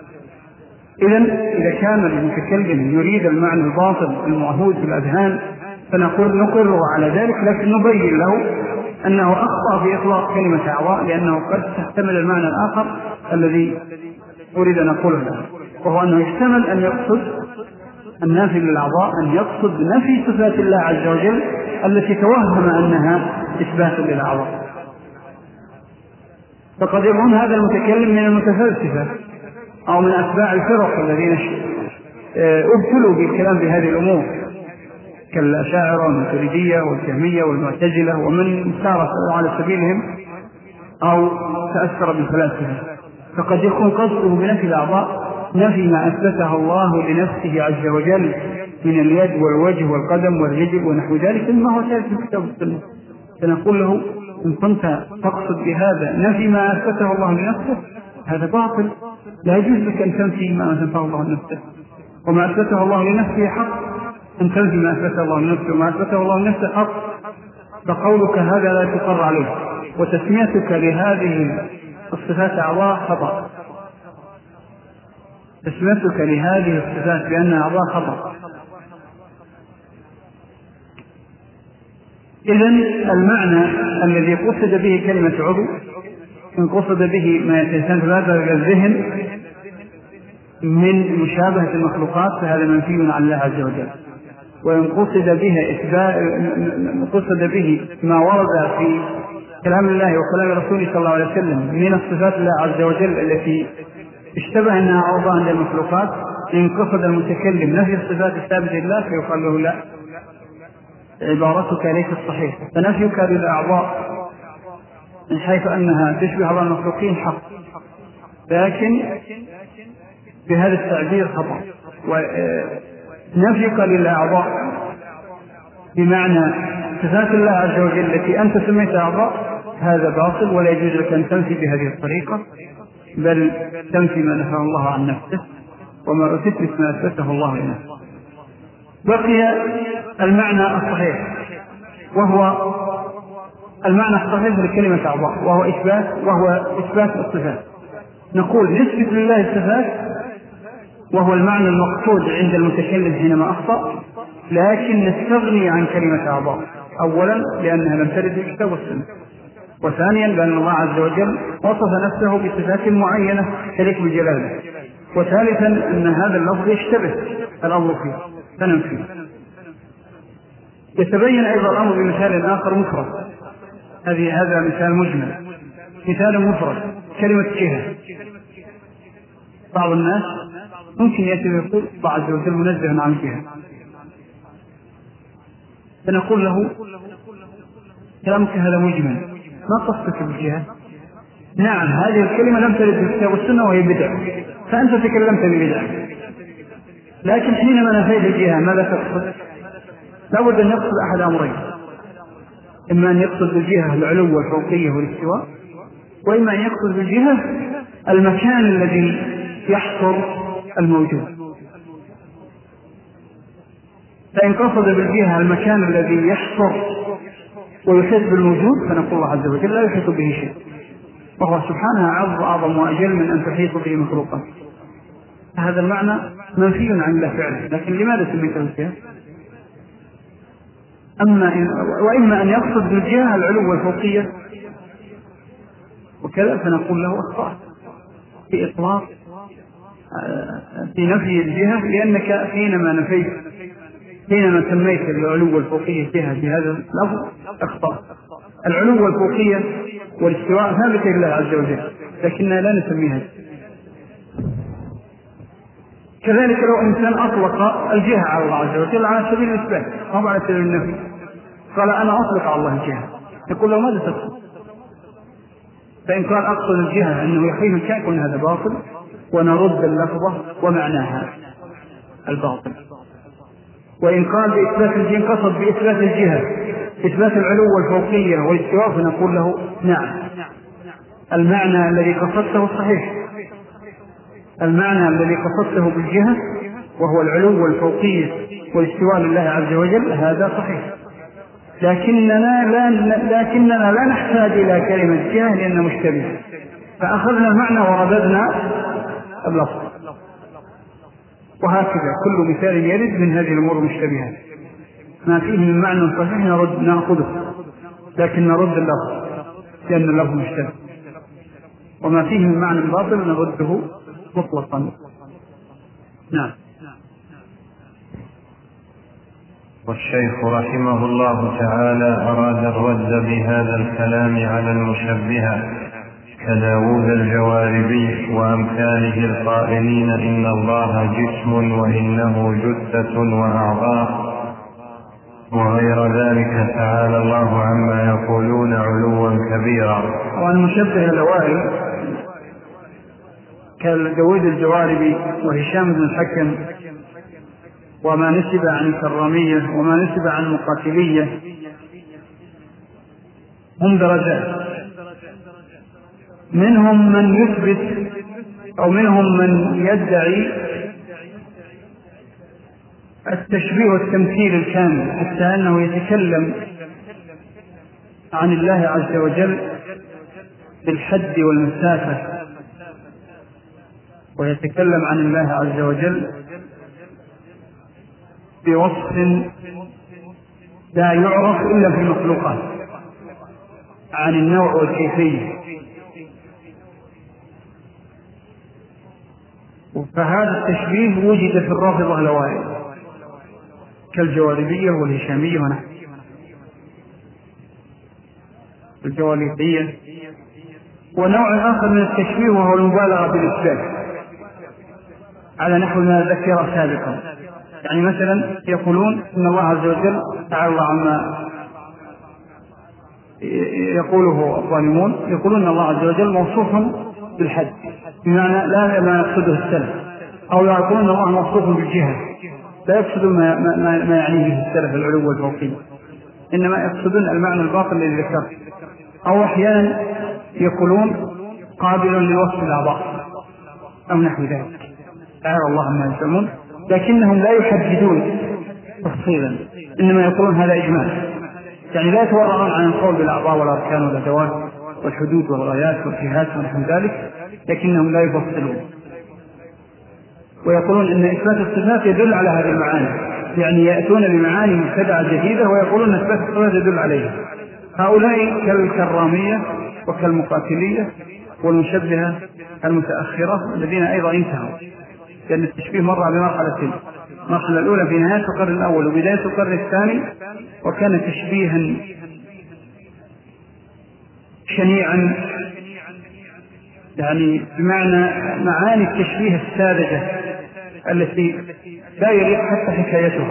إذا كان المتكلم يريد المعنى الباطل المعهود في الأذهان فنقول نقر على ذلك، لكن نبين له أنه أخطأ في إطلاق كلمة أعضاء، لأنه قد تحتمل المعنى الآخر الذي أريد أن نقوله له، وهو أنه يحتمل أن يقصد النافي للأعضاء أن يقصد نفي صفات الله عز وجل التي توهم أنها إثبات للأعضاء. فقد يكون هذا المتكلم من المتفلسفة أو من أتباع الفرق الذين ابتلوا بالكلام بهذه الأمور كالأشاعرة والماتريدية والجهمية والمعتزلة ومن سار على سبيلهم أو تأثر بالفلاسفة. فقد يكون قصده بنفي الأعضاء نفي ما أثبته الله لنفسه عز وجل من اليد والوجه والقدم والرجل ونحو ذلك مما هو ثابت في الكتاب والسنة. فنقول له إن كنت تقصد بهذا نفي ما أثبته الله لنفسه هذا باطل، لا يجوز لك أن تنفي ما أثبته الله لنفسه، وما أثبته الله لنفسه حق، أن تنفي ما أثبته الله لنفسه وما أثبته الله لنفسه حق. فقولك هذا لا تقر عليه، وتسميتك لهذه الصفات أعضاء خطأ، تسميتك لهذه الصفات بأنها أعضاء خطأ. إذن المعنى الذي قصد به كلمة عضو إن قصد به ما يتسبب الذهن من مشابهة المخلوقات فهذا منفي عن الله عز وجل. وإن قصد به ما ورد في كلام الله وكلام رسوله صلى الله عليه وسلم من الصفات الله عز وجل التي اشتبه أنها أعضاء عند المخلوقات، إن قصد المتكلم نفي الصفات الثابتة لله فيقال له لا، عبارتك ليست صحيحة، فنفيك للأعضاء من حيث أنها تشبه أعضاء المخلوقين حق، لكن بهذا التعبير خطأ. ونفيك للأعضاء بمعنى صفات الله عز وجل التي أنت سميت أعضاء هذا باطل، ولا يجوز لك أن تنفي بهذه الطريقة، بل تنفي ما نفاه الله عن نفسه وما تثبت ما أثبته الله لنفسه. بقي المعنى الصحيح وهو المعنى الصحيح لكلمة أعضاء، وهو إثبات الصفات. نقول نثبت لله الصفات وهو المعنى المقصود عند المتكلم حينما أخطأ، لكن نستغني عن كلمة أعضاء، أولا لأنها لم ترد في الكتاب والسنة، وثانيا لأن الله عز وجل وصف نفسه بصفات معينة تليق بجلاله، وثالثا أن هذا اللفظ يشتبه الأمر فيه فننفيه. يتبين أيضا الأمر بمثال آخر مفرد، هذا مثال مجمل. مثال مفرد كلمة جهة، بعض الناس ممكن يأتي ويقول الله عز وجل منزه عن الجهة، فنقول له كلامك هذا مجمل، ما قصدك بالجهة؟ نعم هذه الكلمة لم ترد في الكتاب والسنة وهي بدعة، فأنت تكلمت ببدعة، لكن حينما نفيت الجهة ماذا تقصد؟ لابد أن يقصد أحد أمرين، إما أن يقصد بالجهة العلو والفوقية والاستواء، وإما أن يقصد بالجهة المكان الذي يحصر الموجود. فإن قصد بالجهة المكان الذي يحصر ويحيط بالموجود، فنقول الله عز وجل لا يحيط به شيء، وهو سبحانه أعظم وأجل من أن تحيط به مخلوقا. هذا المعنى منفي عن الله فعلا، لكن لماذا سميته الجهة؟ وإما أن يقصد بالجهة العلو والفوقية وكذا، فنقول له أخطأت في إطلاق في نفي الجهة، لأنك حينما سميت العلو والفوقية جهة بهذا اللفظ أخطأت. العلو والفوقية والاستواء ثابت لله عز وجل، لكننا لا نسميها. كذلك لو إنسان أطلق الجهة على الله عز وجل على سبيل الإثبات أو على سبيل النفي، قال أنا أطلق على الله الجهة، يقول له ماذا تقصد؟ فإن قال أقصد الجهة أنه يحيي الكائن، يكون هذا باطل، ونرد اللفظة ومعناها الباطل. وإن قال بإثبات الجهة قصد بإثبات الجهة إثبات العلو والفوقية والاستواء، فنقول له نعم، المعنى الذي قصدته صحيح، المعنى الذي قصدته بالجهة وهو العلو والفوقية والاستواء لله عز وجل هذا صحيح، لكننا لا نحتاج إلى كلمة جهة لأنها مشتبهة، فأخذنا المعنى ورددنا اللفظ. وهكذا كل مثال يرد من هذه الأمور المشتبهة، ما فيه من معنى صحيح نأخذه، لكن نرد اللفظ لأن اللفظ مشتبه، وما فيه من معنى باطل نرده مطلقا. نعم. والشيخ رحمه الله تعالى أراد الرد بهذا الكلام على المشبهة كداود الجواربي وأمثاله القائلين إن الله جسم وإنه جثة وأعضاء وغير ذلك، تعالى الله عما يقولون علوا كبيرا. والمشبه الأوائل كداود الجواربي وهشام بن الحكم وما نسب عن الكرامية وما نسب عن المقاتلية هم درجات، منهم من يثبت أو منهم من يدعي التشبيه والتمثيل الكامل، حتى أنه يتكلم عن الله عز وجل بالحد والمسافة، ويتكلم عن الله عز وجل بوصف لا يعرف إلا في المخلوقات عن النوع والكيفية. فهذا التشبيه وجد في الرافضة الأوائل كالجواربية والهشامية ونحن الجواليقية. ونوع آخر من التشبيه وهو المبالغة بالإثبات على نحو ما ذكر سابقا، يعني مثلا يقولون إن الله عز وجل تعالى عما يقوله الظالمون، يقولون إن الله عز وجل موصوف بالحد، بمعنى لا ما يقصده السلف، أو يقولون إن الله موصوف بالجهة لا يقصدون ما يعنيه به السلف العلو والفوقية، إنما يقصدون المعنى الباطل الذي ذكرته. أو أحيانا يقولون قابل لوصف الأعضاء أو نحو ذلك، تعالى الله عما يزعمون، لكنهم لا يحددون تفصيلا، إنما يقولون هذا إجمال، يعني لا يتورعون عن القول بالأعضاء والأركان والأدوات والحدود والغايات والجهات ونحو ذلك، لكنهم لا يفصلون. ويقولون إن إثبات الصفات يدل على هذه المعاني، يعني يأتون بمعاني مبتدعة جديدة ويقولون إثبات الصفات يدل عليها. هؤلاء كالكرامية وكالمقاتلية والمشبهة المتأخرة الذين أيضا انتهوا، لأن التشبيه مر بمرحلتين، المرحلة الأولى في نهاية القرن الأول وبداية القرن الثاني، وكان تشبيها شنيعا، يعني بمعنى معاني التشبيه الساذجة التي لا يليق حتى حكايتها.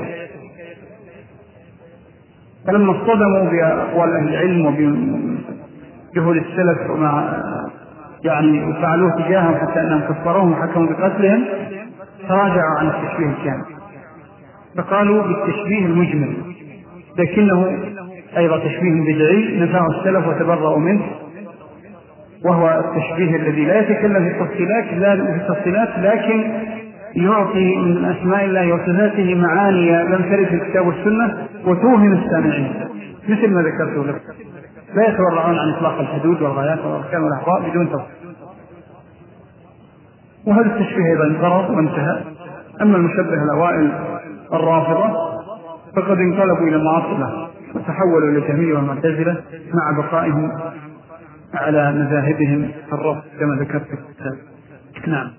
فلما اصطدموا بأقوال أهل العلم وبجهود السلف ومع يعني فعلوه تجاههم حتى أنهم كفروهم وحكموا بقتلهم، تراجعوا عن التشبيه الكامل، فقالوا بالتشبيه المجمل، لكنه أيضا تشبيه بدعي نفاه السلف وتبرأوا منه، وهو التشبيه الذي لا يتكلم في التفصيلات لكن يعطي من أسماء الله وصفاته معاني لم ترد في الكتاب والسنة وتوهم السامعين، مثل ما ذكرته لك، لا يتورعون عن إطلاق الحدود والغايات والأركان والأحقاء بدون توصيف. وهذا التشبيه أيضا انقرض وانتهى. أما المشبه الأوائل الرافضة فقد انقلبوا إلى المعطلة وتحولوا إلى الجهمية والمعتزلة مع بقائهم على مذاهبهم الرفض كما ذكرت في الكتاب. نعم.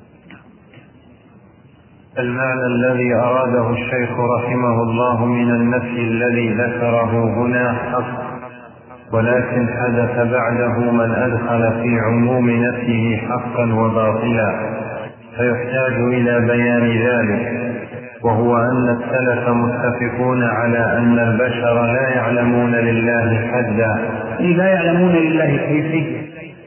المعنى الذي أراده الشيخ رحمه الله من النفي الذي ذكره هنا حق، ولكن حدث بعده من أدخل في عموم نفيه حقا وباطلا، فيحتاج إلى بيان ذلك، وهو أن السلف متفقون على أن البشر لا يعلمون لله حدا، لا يعلمون لله كيفية،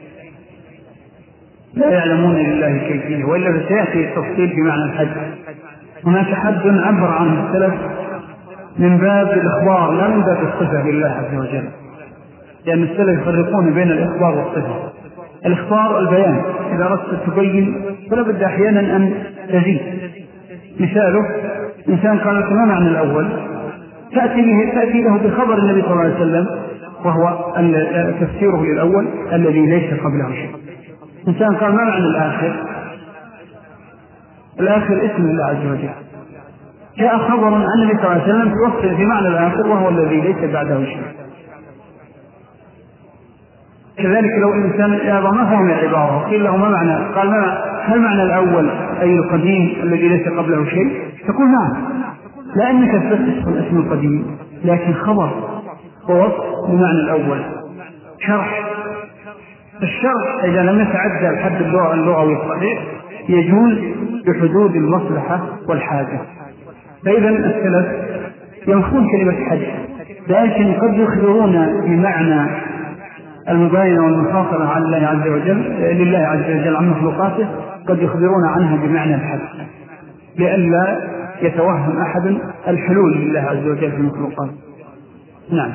لا يعلمون لله كيفية، وإلا سيأتي التفصيل بمعنى الحد. هناك حد عبر عنه السلف من باب الإخبار لا من باب الصفة لله عز وجل، لأن السلف يفرقون بين الإخبار والصفة. الإخبار البيان، إذا أردت تبين فلا بد أحيانا أن تزيد. مثاله إنسان قال لك ما معنى الأول، تأتي له بخبر النبي صلى الله عليه وسلم وهو تفسيره للأول الذي ليس قبله شيء. إنسان قال ما معنى الآخر، الآخر اسم الله عز وجل، جاء خبر عن النبي صلى الله عليه وسلم توصل في معنى الآخر وهو الذي ليس بعده شيء. كذلك لو الإنسان ما فهم العبارة قيل له ما معنى، قال هل معنى الأول أي القديم الذي ليس قبله شيء، تقول نعم، لا أنك تفسر الاسم القديم، لكن خبر ووصف بمعنى الأول. شرح، الشرح إذا لم يتعدى الحد اللغوي الصحيح يجوز بحدود المصلحة والحاجة. فإذا السلف ينفون كلمة حد، لكن قد يخبرون بمعنى المباينة والمفاصلة عن الله عز وجل لله عز وجل عن مخلوقاته، قد يخبرون عنها بمعنى الحد لئلا يتوهم أحد الحلول لله عز وجل في المخلوقات. نعم.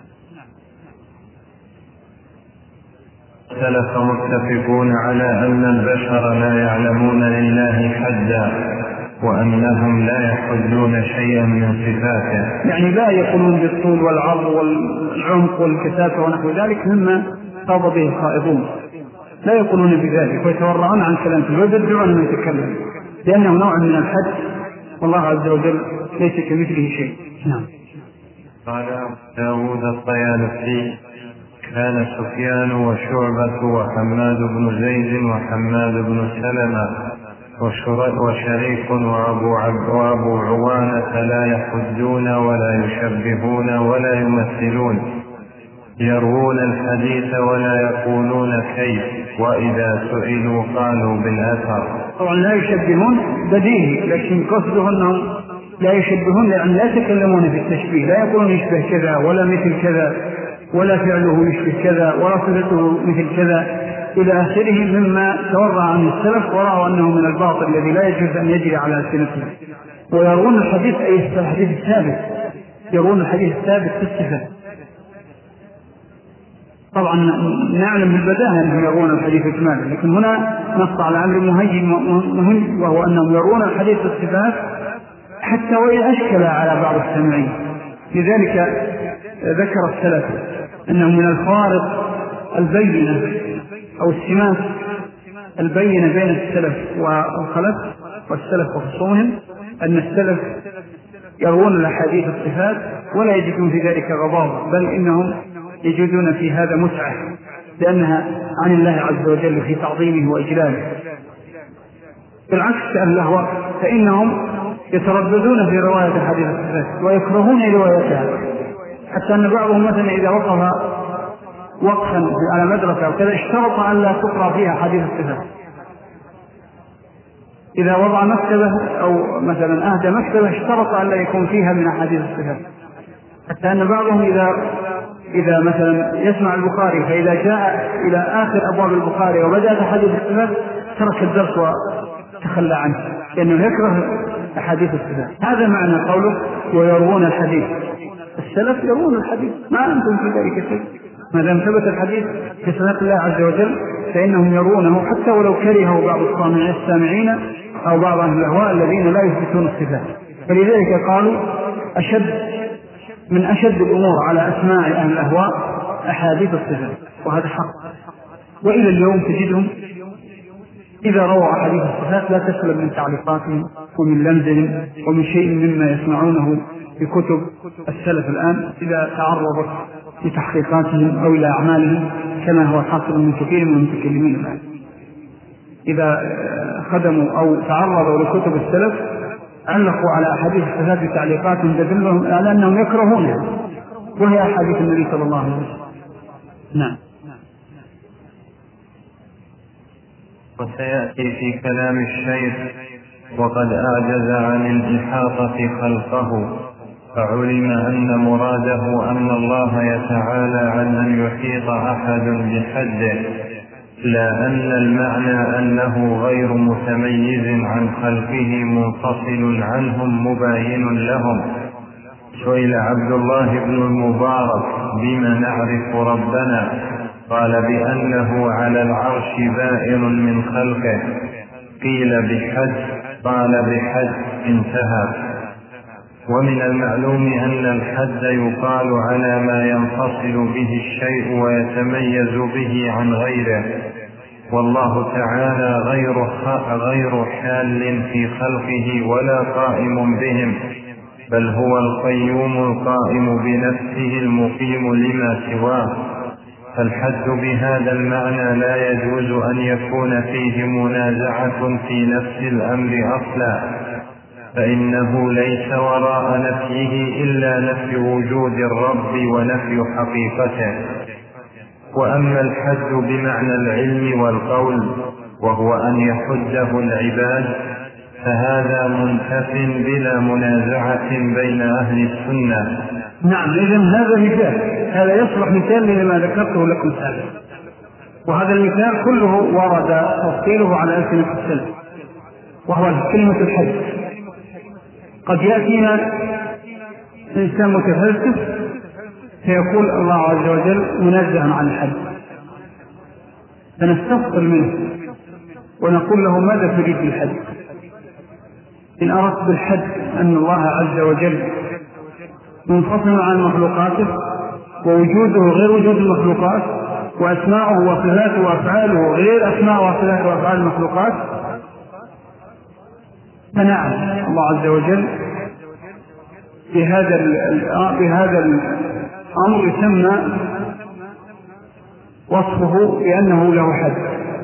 السلف متفقون على أن البشر لا يعلمون لله حدا، وأنهم لا يحدون شيئا من صفاته، يعني لا يقولون بالطول والعرض والعمق والكثافة ونحو ذلك مما خاض به الخائضون، لا يقولون بذلك ويتورعون عن كلامه ويبدعون من يتكلم، لأنه نوع من الحد، والله عز وجل ليس كمثله شيء. نعم. قال داود الطيالسي: كان سفيان وشعبة وحماد بن زيد وحماد بن سلمة وشريك وأبو عوانة لا يحدون ولا يشبهون ولا يمثلون، يروون الحديث ولا يقولون كيف، وإذا سئلوا قالوا بالأثر. طبعا لا يشبهون بديهي، لكن قصده أنهم لا يشبهون لأن لا يتكلمون في التشبيه، لا يقولون يشبه كذا ولا مثل كذا ولا فعله يشبه كذا ولا صفته مثل كذا إلى آخره مما تورع عن السلف ورأوا أنه من الباطل الذي لا يجوز أن يجري على ألسنتهم. ويرون الحديث أي الحديث الثابت، يرون الحديث الثابت في الصفة. طبعا نعلم بالبداهة أنهم يرون الحديث إكمالا، لكن هنا نص على أمر مهم وهو أنهم يرون الحديث الصفات حتى وإن أشكل على بعض السامعين. لذلك ذكر السلف أنه من الفارق البينة أو السمات البينة بين السلف والخلف والسلف وخصومهم أن السلف يرون الأحاديث الصفات ولا يجدون في ذلك غضاضة، بل إنهم يجدون في هذا متعة لأنها عن الله عز وجل في تعظيمه وإجلاله. بالعكس اللهو فإنهم يترددون في رواية حديث الصفات ويكرهون روايتها، حتى أن بعضهم مثلا إذا وقف وقفا على مدرسة أو كذا اشترط أن لا تقرأ فيها حديث الصفات. إذا وضع مكتبة أو مثلا أهدى مكتبة اشترط أن لا يكون فيها من أحاديث الصفات، حتى أن بعضهم إذا مثلا يسمع البخاري فإذا جاء إلى آخر أبواب البخاري وبدأت حديث الصفات ترك الدرس وتخلى عنه لأنه يكره أحاديث الصفات. هذا معنى قوله ويروون الحديث. السلف يرون الحديث، ما أنتم في ذلك شيء، ما دام ثبت الحديث في صفات الله عز وجل فإنهم يرونه حتى ولو كرهه بعض السامعين أو بعض أهل الأهواء الذين لا يثبتون الصفات. فلذلك قالوا من أشد الأمور على أسماع أهل الأهواء أحاديث الصفات، وهذا حق. وإلى اليوم تجدهم إذا رووا أحاديث الصفات لا تسلم من تعليقاتهم ومن لمزهم ومن شيء مما يسمعونه في كتب السلف الآن إذا تعرضت لتحقيقاتهم أو إلى أعمالهم، كما هو حاصل من كثير من المتكلمين الآن إذا خدموا أو تعرضوا لكتب السلف علقوا على أحاديث الصفات بتعليقاتهم تدلهم على أنهم يكرهونها، وهي أحاديث النبي صلى الله عليه وسلم. نعم. وسيأتي في كلام الشيخ: وقد أعجز عن الإحاطة خلقه، فعلم أن مراده أن الله يتعالى عن أن يحيط أحد بحده، لا أن المعنى أنه غير متميز عن خلقه منفصل عنهم مباين لهم. سئل عبد الله بن المبارك: بما نعرف ربنا؟ قال: بأنه على العرش بائن من خلقه. قيل: بحد؟ قال: بحد. انتهى. ومن المعلوم أن الحد يقال على ما ينفصل به الشيء ويتميز به عن غيره، والله تعالى غير حال في خلقه ولا قائم بهم، بل هو القيوم القائم بنفسه المقيم لما سواه. فالحد بهذا المعنى لا يجوز أن يكون فيه منازعة في نفس الأمر أصلا، فإنه ليس وراء نفيه إلا نفي وجود الرب ونفي حقيقته. وأما الحد بمعنى العلم والقول وهو أن يحده العباد فهذا منتف بلا منازعة بين أهل السنة. نعم، إذن هذا مثال، هذا يصلح مثال لما ذكرته لكم سابقا، وهذا المثال كله ورد تفصيله على ألسنة السلف، وهو كلمة الحد. قد يأتينا إنسان متفلسف فيقول الله عز وجل منزه عن الحد، فنستفصل منه ونقول له: ماذا تريد بالحد؟ إن أردت بالحد أن الله عز وجل منفصل عن مخلوقاته ووجوده غير وجود المخلوقات، وأسماعه وصفاته وأفعاله غير أسماء وصفاته وأفعال المخلوقات، فنعم الله عز وجل بهذا الأمر يسمى وصفه بأنه له حد.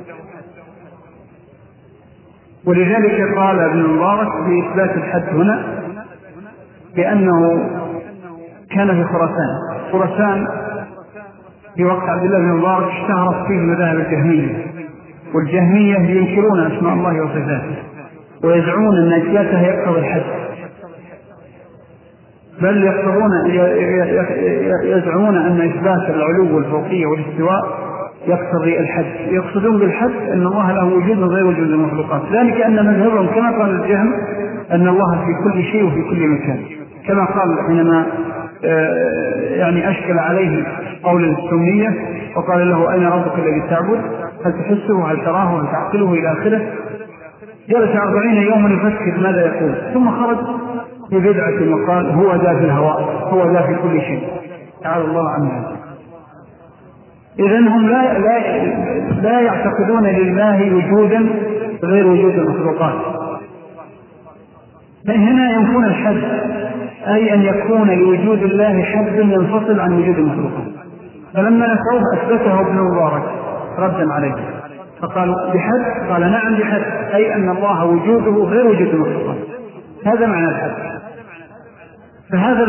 ولذلك قال ابن المبارك في إثبات الحد هنا بأنه كان في خراسان في وقت عبد الله بن المبارك اشتهرت فيه مذاهب الجهمية، والجهمية ينكرون أسماء الله وصفاته ويزعمون أن إثباتها يقتضي الحد، بل يزعمون أن إثبات العلو والفوقية والاستواء يقتضي الحد. يقصدون بالحد أن الله له وجود غير وجود المخلوقات، ذلك أن مذهبهم كما قال الجهم أن الله في كل شيء وفي كل مكان، كما قال حينما يعني أشكل عليه قول السنية وقال له: أين ربك الذي تعبد؟ هل تحسه؟ هل تراه؟ هل تعقله؟ إلى آخره. جلس 40 يوما يفكر ماذا يقول، ثم خرج ببدعة وقال: هو ذا في الهواء، هو ذا في كل شيء، تعالى الله عنه. إذن هم لا يعتقدون لله وجودا غير وجود المخلوقات، فهنا ينفون الحد، أي أن يكون لوجود الله حد ينفصل عن وجود المخلوقات. فلما نفعوه أثبته ابن مبارك ردا عليه فقالوا: بحد؟ قال: نعم بحد، أي أن الله وجوده غير وجود المخلوقات، هذا معنى الحد. فهذا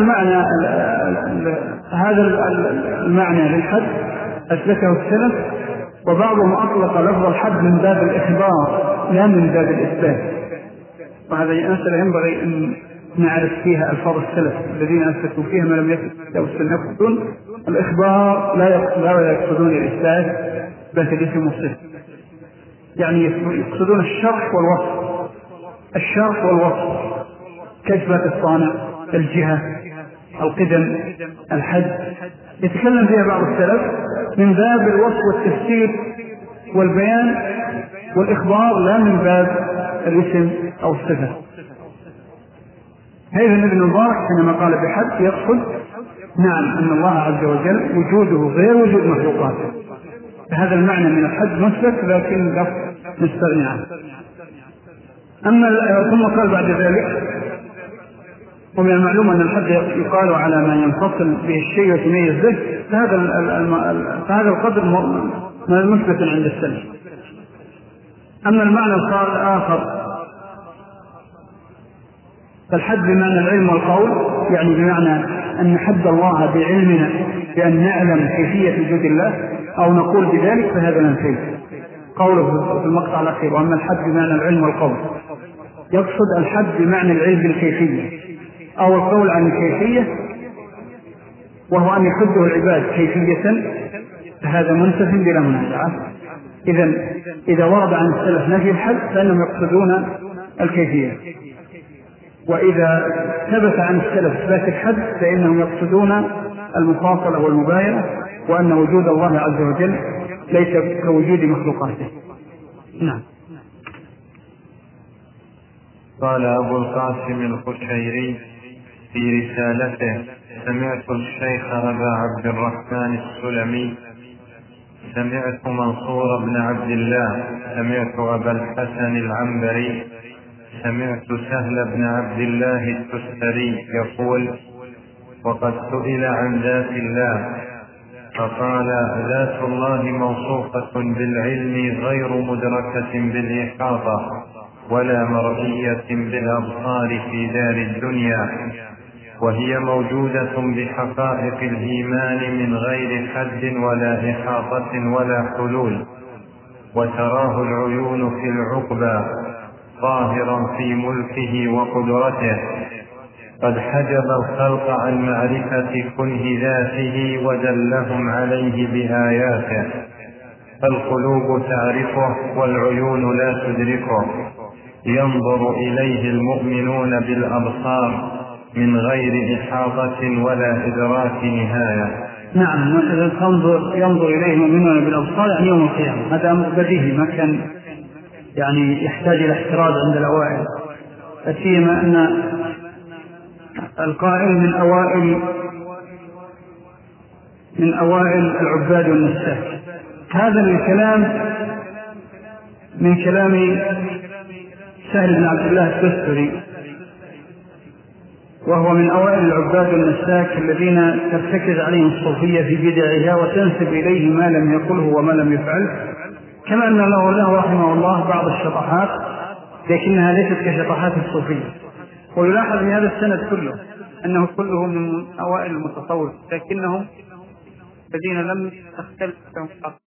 المعنى للحد أثبته السلف، وبعضهم أطلق لفظ الحد من باب الإخبار لا من باب الإثبات، وهذه مسألة ينبغي أن نعرف فيها ألفاظ السلف الذين أثبتوا فيها ما لم يثبت يقصدون الإخبار لا يقصدون الإثبات بل الاسم والصفة، يعني يقصدون الشرح والوصف كإثبات الصانع، الجهة، القدم، الحد، يتكلم فيها بعض السلف من باب الوصف والتفسير والبيان والإخبار، لا من باب الاسم أو الصفة. هذا ابن المبارك حينما قال بحد يقصد نعم أن الله عز وجل وجوده غير وجود مخلوقاته، فهذا المعنى من الحد مثبت لكن لفظ مستغني عنه. ثم قال بعد ذلك: ومن المعلوم أن الحد يقال على ما ينفصل به الشيء ويتميز به، فهذا القدر مثبت عند السلف. أما المعنى الآخر فالحد بمعنى العلم والقول، يعني بمعنى أن نحد الله بعلمنا بأن نعلم كيفية وجود الله أو نقول بذلك، فهذا منفي. قوله في المقطع الأخير: وأما الحد بمعنى العلم والقول، يقصد الحد بمعنى العلم بالكيفية أو القول عن الكيفية، وهو أن يحده العباد كيفية، فهذا منتف بلا منازعة. إذا ورد عن السلف نفي الحد فإنهم يقصدون الكيفية، وإذا ثبت عن السلف إثبات الحد فإنهم يقصدون المفاصلة والمباينة، وأن وجود الله عز وجل ليس كوجود مخلوقاته. نعم. قال أبو القاسم القشيري في رسالته: سمعت الشيخ أبا عبد الرحمن السلمي، سمعت منصور بن عبد الله، سمعت أبا الحسن العنبري، سمعت سهل بن عبد الله التستري يقول: وقد سئل عن ذات الله فقال: ذات الله موصوفة بالعلم غير مدركة بالإحاطة ولا مرئية بالأبصار في دار الدنيا، وهي موجودة بحقائق الإيمان من غير حد ولا إحاطة ولا حلول، وتراه العيون في العقبى ظاهرا في ملكه وقدرته، قد حجب الخلق عن معرفة كنه ذاته ودلهم عليه بآياته، فالقلوب تعرفه والعيون لا تدركه، ينظر إليه المؤمنون بالأبصار من غير إحاطة ولا إدراك نهاية. نعم، ينظر إليه المؤمنون بالأبصار يعني يوم القيامة، هذا أمر بديهي ما كان يعني يحتاج إلى احتراز عند الأوائل، سيما أن القائل من أوائل العباد والنساك. هذا من كلام سهل بن عبد الله التستري، وهو من أوائل العباد والنساك الذين ترتكز عليهم الصوفية في بدعها وتنسب إليه ما لم يقله وما لم يفعله، كما أن له رحمه الله بعض الشطحات لكنها ليست كشطحات الصوفية. ويلاحظ في هذا السند كله أنه كله من أوائل المتصوف، لكنهم الذين لم تختلف